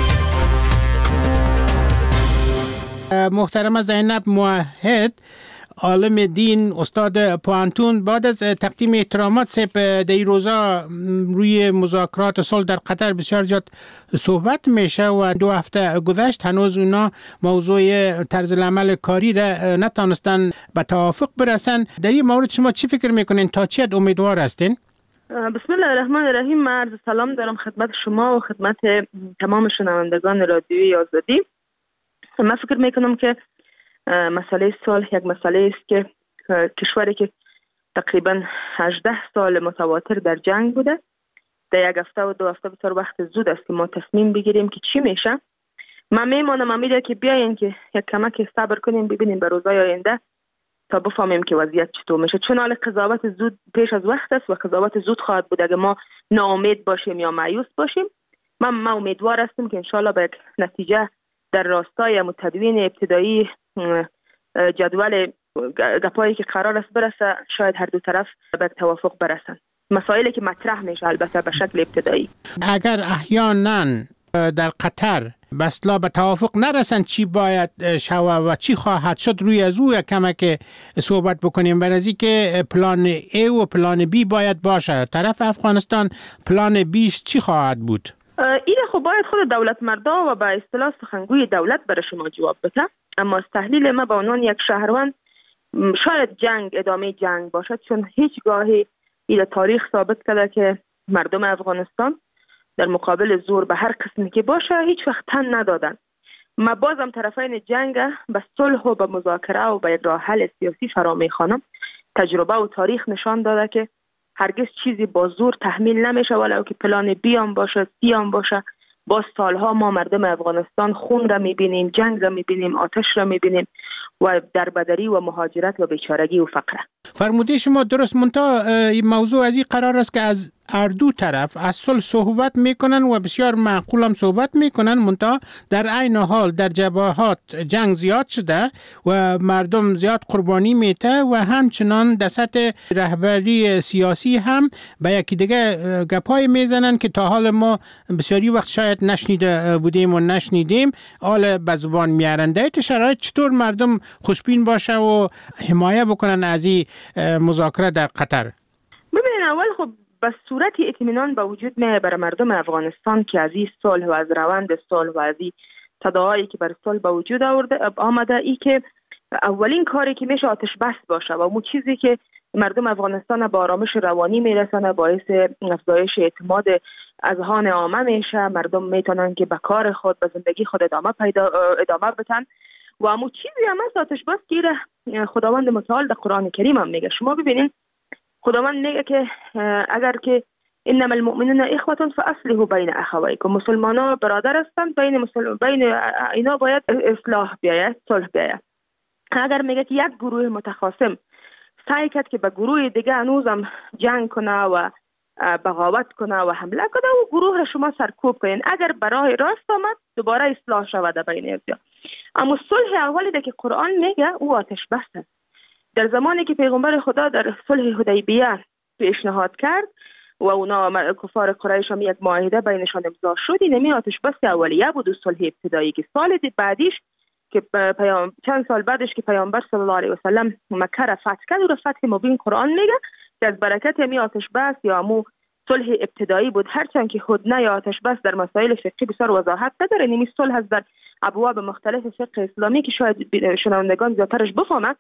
محترم زینب موحد، عالم دین استاد پوانتون بعد از تقدیم احترامات سپ در این روزا روی مذاکرات صلح در قطر بسیار جات صحبت میشه و دو هفته گذشت هنوز اونا موضوع طرز العمل کاری را نتانستن به توافق برسن. در این مورد شما چی فکر میکنین؟ تا چی امیدوار هستین؟ بسم الله الرحمن الرحیم. من عرض سلام دارم خدمت شما و خدمت تمام شنوندگان رادیوی آزادی. من فکر میکنم که مسئله صلح یک مسئله است که کشوری که تقریبا هجده سال متواتر در جنگ بوده، در یک هفته و دو هفته بسیار وقت زود است که ما تصمیم بگیریم که چی میشه. من میمانم امیده که بیاین که یک کمک صبر کنیم ببینیم به روزهای آینده تا بفهمیم که وضعیت چطور میشه، چون حال قضاوت زود پیش از وقت است و قضاوت زود خواهد بود اگه ما ناامید باشیم یا مایوس باشیم. من ما امیدوار هستم که انشالله به یک نتیجه در راستای متدوین ابتدایی جدول گپایی که قرار است برسه، شاید هر دو طرف به توافق برسن. مسائلی که مطرح میشه البته به شکل ابتدایی. اگر احیانا در قطر بسلا به توافق نرسن چی باید شوه و چی خواهد شد، روی از او کمک صحبت بکنیم. برای که پلان ای و پلان بی باید باشه. طرف افغانستان پلان بیش چی خواهد بود؟ این خب باید خود دولت مردا و به اصطلاح سخنگوی دولت برای شما جواب بده. اما از تحلیل ما به عنوان یک شهروند شاید جنگ ادامه جنگ باشد، چون هیچگاهی این تاریخ ثابت کرده که مردم افغانستان در مقابل زور به هر قسمی که باشه هیچ وقت تن ندادن. ما بازم طرفین جنگ به صلح و به مذاکره و به یک راه حل سیاسی فرا میخوانم. تجربه و تاریخ نشان داده که هرگز چیزی با زور تحمیل نمیشه، ولو که پلان بی هم باشه سی هم باشه. با سالها ما مردم افغانستان خون را میبینیم، جنگ را میبینیم، آتش را میبینیم و دربدری و مهاجرت و بیچارگی و فقر. فرموده شما درست، منتها این موضوع از این قرار است که از هر دو طرف از صلح صحبت میکنن و بسیار معقول هم صحبت میکنن، منتها در عین حال در جبهات جنگ زیاد شده و مردم زیاد قربانی میته و همچنان در سطح رهبری سیاسی هم به یکی دیگه گپای میزنن که تا حال ما بسیاری وقت شاید نشنیده بودیم و نشنیدیم، حال به زبان میارن. در این شرایط چطور مردم خوشبین باشه و حمایه بکنن از این مذاکره در قطر؟ ببینید اول خب به صورت اطمینان به وجود میاد برای مردم افغانستان که از این صلح و از روند صلح و از این صداهایی که بر صلح به وجود آمده، ای که اولین کاری که میشه آتش بس باشه و اون چیزی که مردم افغانستان به آرامش روانی میرسونه، باعث افزایش اعتماد اذهان عامه میشه، مردم میتونن که به کار خود به زندگی خود ادامه پیدا ادامه بدن و اون چیزی هم از آتش بس که خداوند متعال در قرآن کریم هم میگه. شما ببینید خداوند میگه که اگر که انما المؤمنون اخوه فاصلحوا بین اخویکم، مسلمانان برادر هستند، بین مسلمان بین اینا باید اصلاح بیاید، صلح بیاید. اگر میگه که یک گروه متخاصم سعی کرد که به گروه دیگه هنوزم جنگ کنه و بغاوت کنه و حمله کنه و گروه را شما سرکوب کنین، اگر برای راست آمد دوباره اصلاح شود بین ازیا. اما صلح اولی که قرآن میگه او آتش بس است. در زمانی که پیغمبر خدا در صلح حدیبیه پیشنهاد کرد و اونا کفار قریش هم یک معاهده بینشان امضا شد، اینمی آتش بس اولیه بود و صلح ابتدایی که سال بعدیش که پیام چند سال بعدش که پیامبر صلی الله علیه و سلم مکه را فتح کرد و فتح مبین قرآن میگه که از برکت همی آتش بس یا مو صلح ابتدایی بود، هرچند که هدنه یا آتش بس در مسائل فقهی بسیار وضاحت نداره. نمی صلح از در ابواب مختلف فقه اسلامی که شاید شنوندگان زیادترش بفهمند،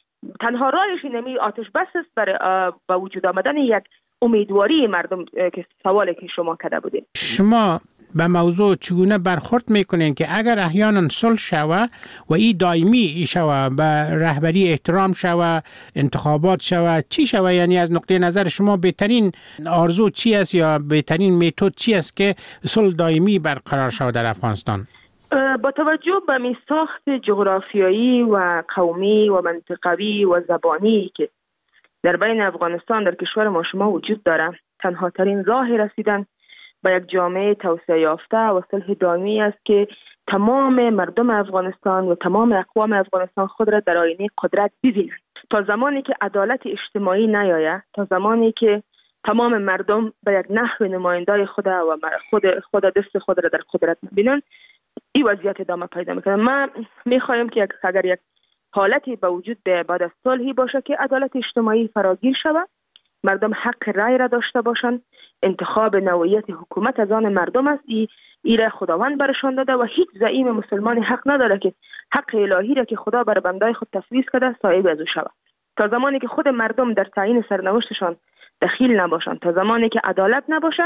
تنها راهش نمی آتش بس است برای با وجود آمدن یک امیدواری مردم که سوالی که شما کرده بودید. شما به موضوع چگونه برخورد میکنین که اگر احیانا صلح شوه و این دائمی شوه، به رهبری احترام شوه، انتخابات شوه، چی شوه؟ یعنی از نقطه نظر شما بهترین آرزو چی است یا بهترین میتود چی است که صلح دائمی برقرار شوه در افغانستان؟ با توجه به میساخت جغرافیایی و قومی و منطقوی و زبانی که در بین افغانستان در کشور ما شما وجود داره، تنها ترین راه رسیدن به یک جامعه توسعه یافته و صلح دائمی است که تمام مردم افغانستان و تمام اقوام افغانستان خود را در آینه قدرت ببینند. تا زمانی که عدالت اجتماعی نیاید، تا زمانی که تمام مردم به یک نحو نمایندای خود و خود خود دست خود را در قدرت ببینند، این وضعیت ادامه پیدا میکنه. ما میخوایم که اگر یک حالتی به وجود بیاید بعد از صلحی باشه که عدالت اجتماعی فراگیر شود، مردم حق رای را داشته باشند، انتخاب نوعیت حکومت از آن مردم است. ای ایره خداوند برشان داده و هیچ زعیم مسلمان حق نداره که حق الهی را که خدا بر بندای خود تفویض کرده صاحب از او شود. تا زمانی که خود مردم در تعیین سرنوشتشان دخیل نباشند، تا زمانی که عدالت نباشه،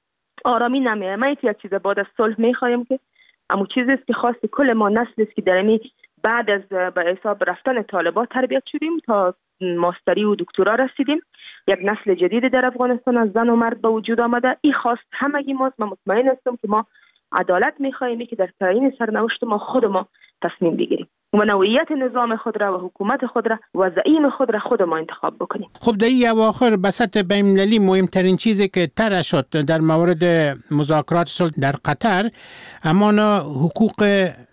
آرامی نمیاد. ما یک چیز بعد از صلح میخوایم که اما چیزی است که خواست کل ما نسل است که در این بعد از به حساب رفتن طالبان تربیت شدیم تا ماستری و دکترا رسیدیم، یک نسل جدید در افغانستان از زن و مرد به وجود آمده. این خواست همگی ماست. من مطمئن هستم که ما عدالت میخوایم که در تعیین سرنوشت ما خود ما تصمیم بگیریم و نوعیت نظام خود را و حکومت خود را و زعیم خود را خود ما انتخاب بکنیم. خب در این اواخر به سطح بین‌المللی مهمترین چیزی که طرح شد در مورد مذاکرات صلح در قطر امان حقوق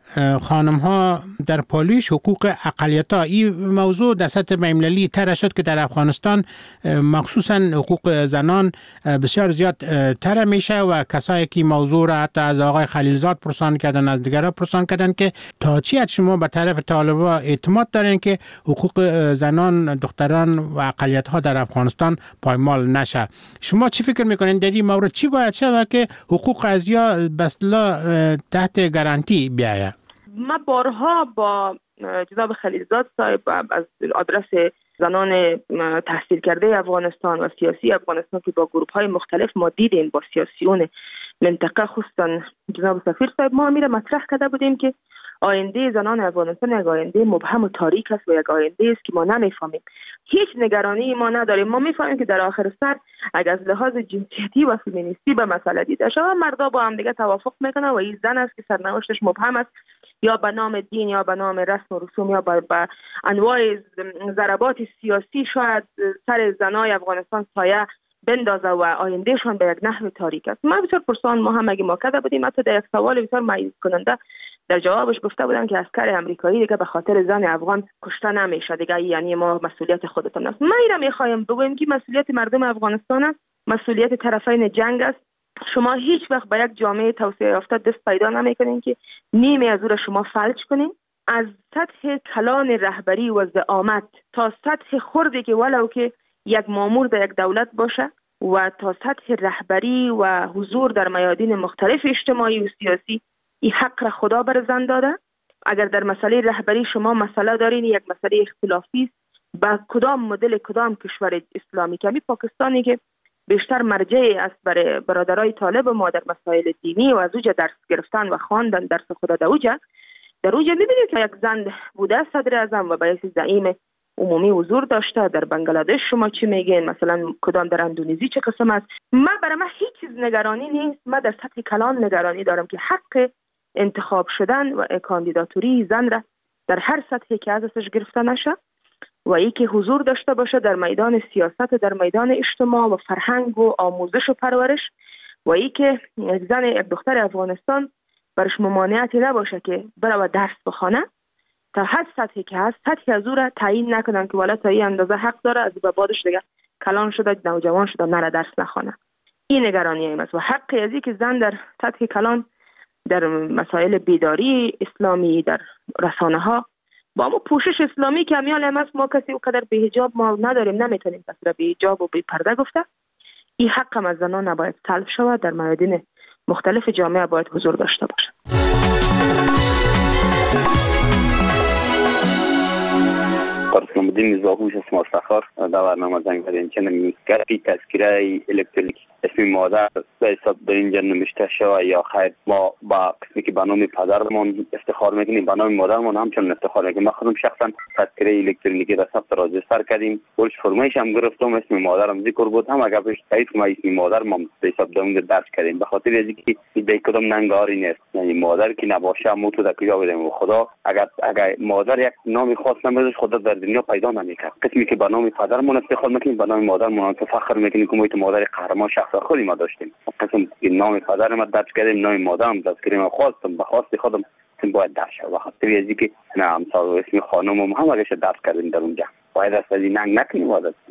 خانم ها در پالیش، حقوق اقلیت ها. این موضوع در سطح بین‌المللی طرح شد که در افغانستان مخصوصا حقوق زنان بسیار زیاد طرح میشه و کسایی که موضوع را حتی از آقای خلیلزاد پرسان کردن، از دیگرها پرسان کردن که تا چی حد شما به طرف طالبان اعتماد دارین که حقوق زنان، دختران و اقلیت ها در افغانستان پایمال نشه. شما چی فکر میکنین در این مورد؟ چی باید شود که حقوق ازیا به اصطلاح تحت گارانتی بیاید؟ ما بارها با جناب خلیلزاد صاحب از آدرس زنان تحصیل کرده افغانستان و سیاسی افغانستان که با گروه های مختلف ما دیدیم، با سیاسیون منطقه خصوصا جناب سفیر صاحب، ما میره مطرح کرده بودیم که آینده زنان افغانستان یک آینده مبهم و تاریک است و یک آینده است که ما نمیفهمیم. هیچ نگرانی ما نداریم. ما میفهمیم که در آخر سر اگر از لحاظ جنسیتی و فمینیستی به مسئله دیده شود، مردا با هم دیگه توافق میکنه و این زن است که سرنوشتش مبهم است، یا به نام دین یا به نام رسم و رسوم یا به انواع ضربات سیاسی شاید سر زنای افغانستان سایه بندازه و آیندهشان به یک نحو تاریک است. ما بسیار پرسان ما هم اگه ما کرده بودیم، حتی در یک سوال بسیار مایوس کننده در جوابش گفته بودن که عسکر امریکایی دیگه به خاطر زن افغان کشته نمیشه دیگه، یعنی ما مسئولیت خودتون است. ما ایرا میخوایم بگویم که مسئولیت مردم افغانستان است، مسئولیت طرفین جنگ است. شما هیچ وقت به یک جامعه توسعه یافته دست پیدا نمیکنین که نیمه از او را شما فلج کنین. از سطح کلان رهبری و زعامت تا سطح خردی که ولو که یک مامور در یک دولت باشه و تا سطح رهبری و حضور در میادین مختلف اجتماعی و سیاسی، این حق را خدا بر زن داده. اگر در مسئله رهبری شما مسئله دارین، یک مسئله اختلافی است با کدام مدل کدام کشور اسلامی، که پاکستانی که بیشتر مرجع است برای برادرای طالب ما در مسائل دینی و از اوجا درس گرفتن و خواندن درس خدا در اوجا در اوجا میبینید که یک زن بوده صدر اعظم و باعث زعیم عمومی حضور داشته. در بنگلادش شما چی میگین؟ مثلا کدام در اندونزی چه قسم است؟ ما برای من هیچ چیز نگرانی نیست. ما در سطح کلان نگرانی دارم که حق انتخاب شدن و کاندیداتوری زن را در هر سطحی که ازش گرفته نشه و ای که حضور داشته باشه در میدان سیاست، در میدان اجتماع و فرهنگ و آموزش و پرورش، و ای که یک زن، یک دختر افغانستان برش ممانعتی نباشه که بره درس بخونه تا هر سطحی که هست، سطحی از او را تعیین نکنن که والا تا این اندازه حق داره، از به بعدش دیگه کلان شده، نوجوان شده، نره درس نخونه. این نگرانی ایم است و حقی از این که زن در سطح کلان در مسائل بیداری اسلامی در رسانه ها با ما پوشش اسلامی که همیال هم است، ما کسی اونقدر به حجاب ما نداریم، نمیتونیم کسی را به حجاب و به پرده گفته. این حق هم از زنان نباید سلب شود، در میادین مختلف جامعه باید حضور داشته باشه. قرصنامدین زاهوش اسم استخار در برنامه زنگ بدین چنین گرفی تذکیره الکترونیک اسم مادر به حساب در اینجا نمیشته شود یا خیر ما با قسمی که به نام پدرمون افتخار میکنیم، به نام مادرمون همچنان افتخار میکنیم. ما خودم شخصا تذکیره الکترونیکی را ثبت راجستر کردیم، ولش فرمایش هم گرفتم، اسم مادرم ذکر بود، هم اگر بهش تایید کنم اسم مادرم به حساب داون درج کردیم، به خاطر اینکه به کدام ننگاری نیست، یعنی مادر که نباشه مو تو دکیا بدیم. خدا اگر اگر مادر یک نام خاص نمیذاره، خدا در دنیا پیدا نمیکنه. قسمی که به نام پدرمون افتخار میکنیم، به نام مادرمون فخر میکنیم که ما تو مادر قهرمان شخص خودی ما داشتیم. قسم که نام پدرم درج کردیم، نام مادرم درج کردیم، خواستم به خواست خودم تیم باید درج شه. و خاطر اینکه نه امثال اسم خانم هم اگه درج کردیم در اونجا باید از این ننگ نکنیم، باید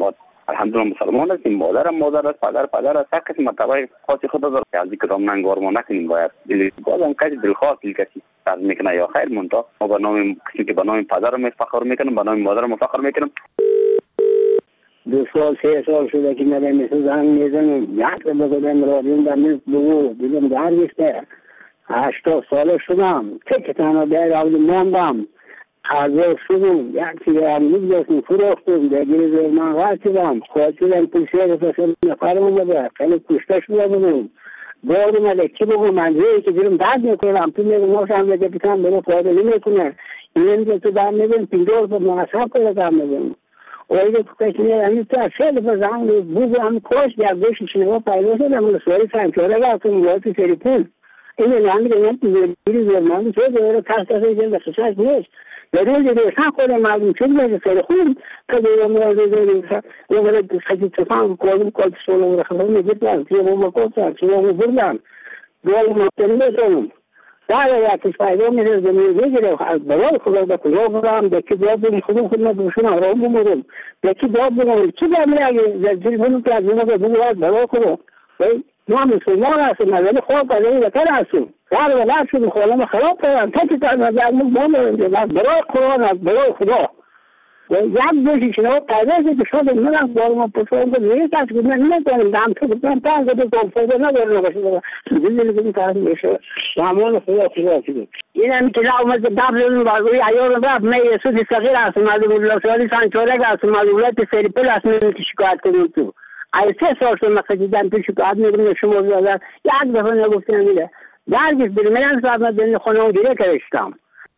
الحمدلله مسلمان هستیم. مادرم مادر است، پدر پدر است. هر کسی مرتبه خاص خود داره که از این کدام ننگار ما نکنیم. باید بازم کسی دلخواه کسی فرض میکنه یا خیر مونتا ما به نام کسی که به نام پدرم فخر میکنم، به نام مادرم فخر میکنم. دو سال سه سال شده که من مثل زنگ میزنم، یک بزنم رادیوم در میز بگو دیدم در گفته هشتاد ساله شدم که تنها در عوض ماندم حاضر شدم یک چیز امروز دستم فروختم در گیر زرمان غار شدم خواهد شدم پولیسیه رفتصل نفرم اومده خیلی کشته شده بودم باید اومده چی بگو منزهی که جرم درد میکنم تو میگم ناشم بگه پیتم برو فایده نمیکنه این که تو در میگم پیندور پر منصب کنه در میگم اویده تو کشنه همین تو از خیلی بزنگ بگو هم کش در بشی شنگاه پیدا شدم و سواری سنچاره گفتم باید تو سری پول این نمی کنم تو زیری زرمان تو دوره تحت تحت جلد خصاص نیست در روز دیرسان خودم مردم چون باید سر خود تا دیگه مرده دیرسان یه مرد خیلی تفاهم کردم کل سولم رخصم میگیدم توی بوم کفتم توی بوم بردم دوال مطمئن بزنم در یکیش فایده میره زمین بگیره از برای خدا به کجا برم به کی جواب بدم خودم خودم دوشون آرام بمونم به کی جواب بدم کی بمیره اگه زیر بودم که از اون که بگو باید برای خدا ما مسلمان هستیم ولی خواب قدری بکر هستیم در ولد شدیم خودم خراب کردم تا که تا نظر ما بریم برای قرآن از برای خدا یک دوشی شنو قدر که شده منم بارم پسرم که نیست از که من نمیتونم دم تو بکنم تا که تو کنفایده ندارم باشه دیدی که کار میشه سامان خدا خدا کنه این هم که اومد دبل باقی ایار رفت من یسوع صغیر هستم از ولایت سانچوره هستم از ولایت سریپل هستم که شکایت کنم تو ای سه سال شد من خدیدم تو شکایت میگم شما زدن یک دفعه نگفتم میره درگیز بریم من صاحب دل خونه دیگه کشتم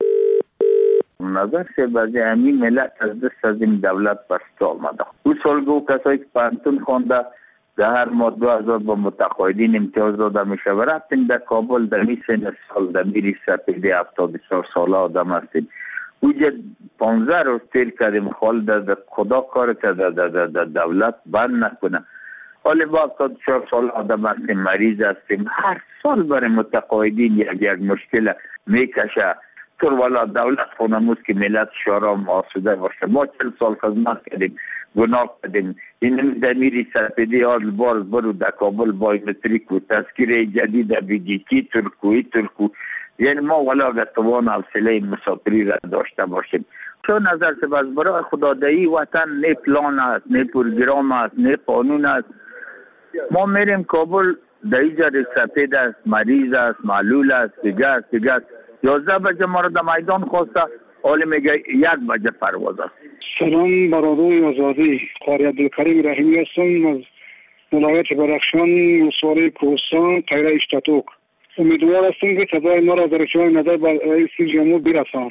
نظر سے بعضی امی ملت از دست از این دولت بسته آمده. او سالگو کسایی که پانتون خونده در هر ماه دو هزار با متقاعدین امتیاز داده میشه و رفتیم در کابل در می سن سال در میری سپیده هفتاد و چهار ساله آدم هستیم. اوجه پانزده روز تیر کردیم خال در خدا کار که در دولت بند نکنه. حالی با هفتاد و چهار ساله آدم هستیم، مریض هستیم، هر سال برای متقاعدین یک یک مشکل میکشه. طور والا دولت خونموز که ملت شارام آسوده باشه. ما چل سال خدمت کردیم، گناه کردیم. این دمیری سرپیدی آل بار برو در کابل بایومتریک و تذکیره جدید بیدیکی ترکوی ترکو یعنی ما والا اگر توان حوصله مسافری را داشته باشیم. چون نظر سے بس برای خدادهی وطن نه پلان است، نه پروگرام است، نه قانون است. ما میریم کابل در اینجا سپید است، مریض است، معلول است، دیگه است، دیگه است. یازده بجه ما را در میدان خواسته، حالی میگه یک بجه پرواز است. سلام برادران آزادی، قاری عبدالکریم رحیمی هستم از ولایت بدخشان ولسوالی کوهستان قیره اشتاتوک. امیدوار هستم که صدای ما را در ارتباط نظر بر رئیس جمهور برساند.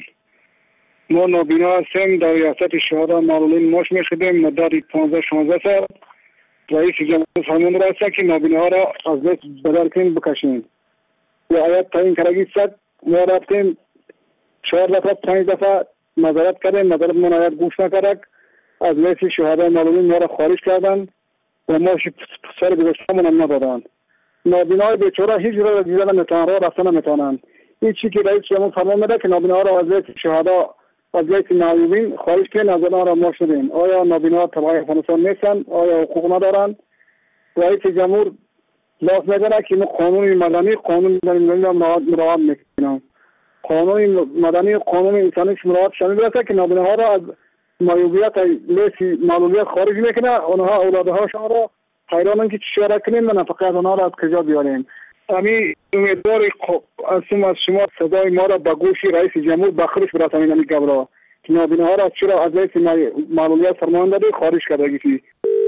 ما نابینا هستیم، در ریاست شهدا معلولین ماش میخدیم مدت پانزده شانزده سال. رئیس جمهور فرمان راسته که نابینا را از دست بدل کنیم بکشیم. یا آیت تعیین کرگی صد ما رفتیم چهار دفعه پنج دفعه نظارت کردیم، نظارت ما آیت گوش نکرد، از لیست شهدا معلولین ما را خارج کردن و ما سر گذاشتمون هم ندادن. نابینای بیچاره هیچ را دیدن نمیتونن، راه رفتن نمیتونن. این چی که رئیس جمهور فرمان میده که نابینا را از لیست شهدا از لیست معلولین خارج کنیم، نظارت را ما شدیم. آیا نابینا تبع افغانستان نیستن؟ آیا حقوق ندارن؟ رئیس جمهور لاس میداره که ما قانون مدنی قانون مدنی را مراعات میکنیم. قانون مدنی قانون انسانی که مراعات شامل است که نابیناها را از معیوبیت لیست معلولیت خارج میکنه، اونها اولادهاشان را حیرانن که چی را کنیم و نفقه اونها را از کجا بیاریم. امی امیدوار هستم از شما صدای ما را به گوش رئیس جمهور بخشش برسانید این گبرا که نابیناها را چرا از لیست معلولیت فرمان داده خارج کرده گیتی.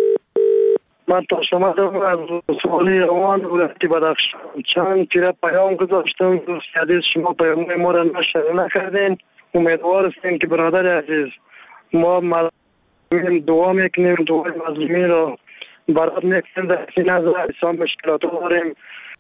من تا شما دارم از سوالی روان ولایت بدخشان چند تیره پیام گذاشتم، دوست عزیز شما پیام ما را نشر نکردین. امیدوار هستیم که برادر عزیز ما مظلومین دعا میکنیم، دعای مظلومین را برات میکنیم، در این نظر اسلام مشکلات داریم.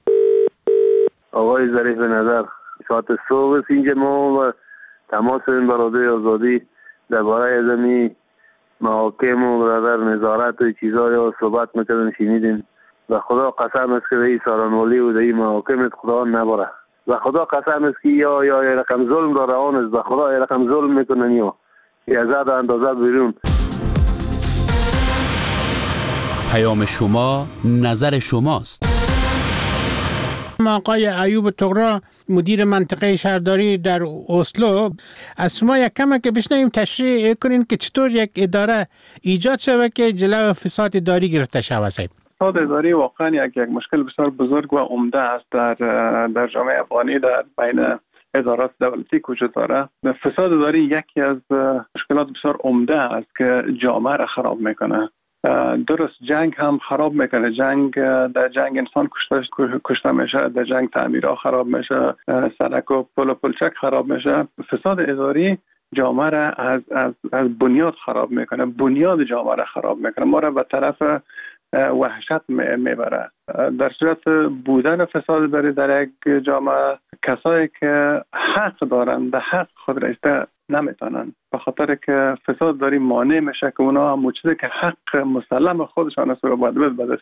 آقای ظریف نظر ساعت صبح اینجا ما و تماس این برادر آزادی درباره زمین محاکم و برادر نظارت و چیزایی ها صحبت میکردن شنیدیم و خدا قسم است که این سارانوالی و این محاکم خدا نبره و خدا قسم است که یا یا یا رقم ظلم را روان است و خدا یا رقم ظلم میکنن یا یا زد اندازه بیرون. پیام شما نظر شماست. آقای ایوب طغرا مدیر منطقه شهرداری در اسلو، از شما یک کم که بشنویم تشریح کنین که چطور یک اداره ایجاد شود که جلو فساد اداری گرفته شود. فساد اداری واقعا یک یک مشکل بسیار بزرگ و عمده است در در جامعه افغانی، در بین ادارات دولتی وجود داره. فساد اداری یکی از مشکلات بسیار عمده است که جامعه را خراب میکنه. درست جنگ هم خراب میکنه. جنگ در جنگ انسان کشته کشته میشه، در جنگ تعمیرها خراب میشه، سړک و پل و پلچک خراب میشه. فساد اداری جامعه را از از از بنیاد خراب میکنه، بنیاد جامعه را خراب میکنه، ما را به طرف وحشت میبره. در صورت بودن فساد اداری در یک جامعه، کسایی که حق دارند به حق خود رسیده نمیتونن، به خاطر که فساد داری مانع میشه که اونا هم چیزی که حق مسلم خودشان است رو باید به دست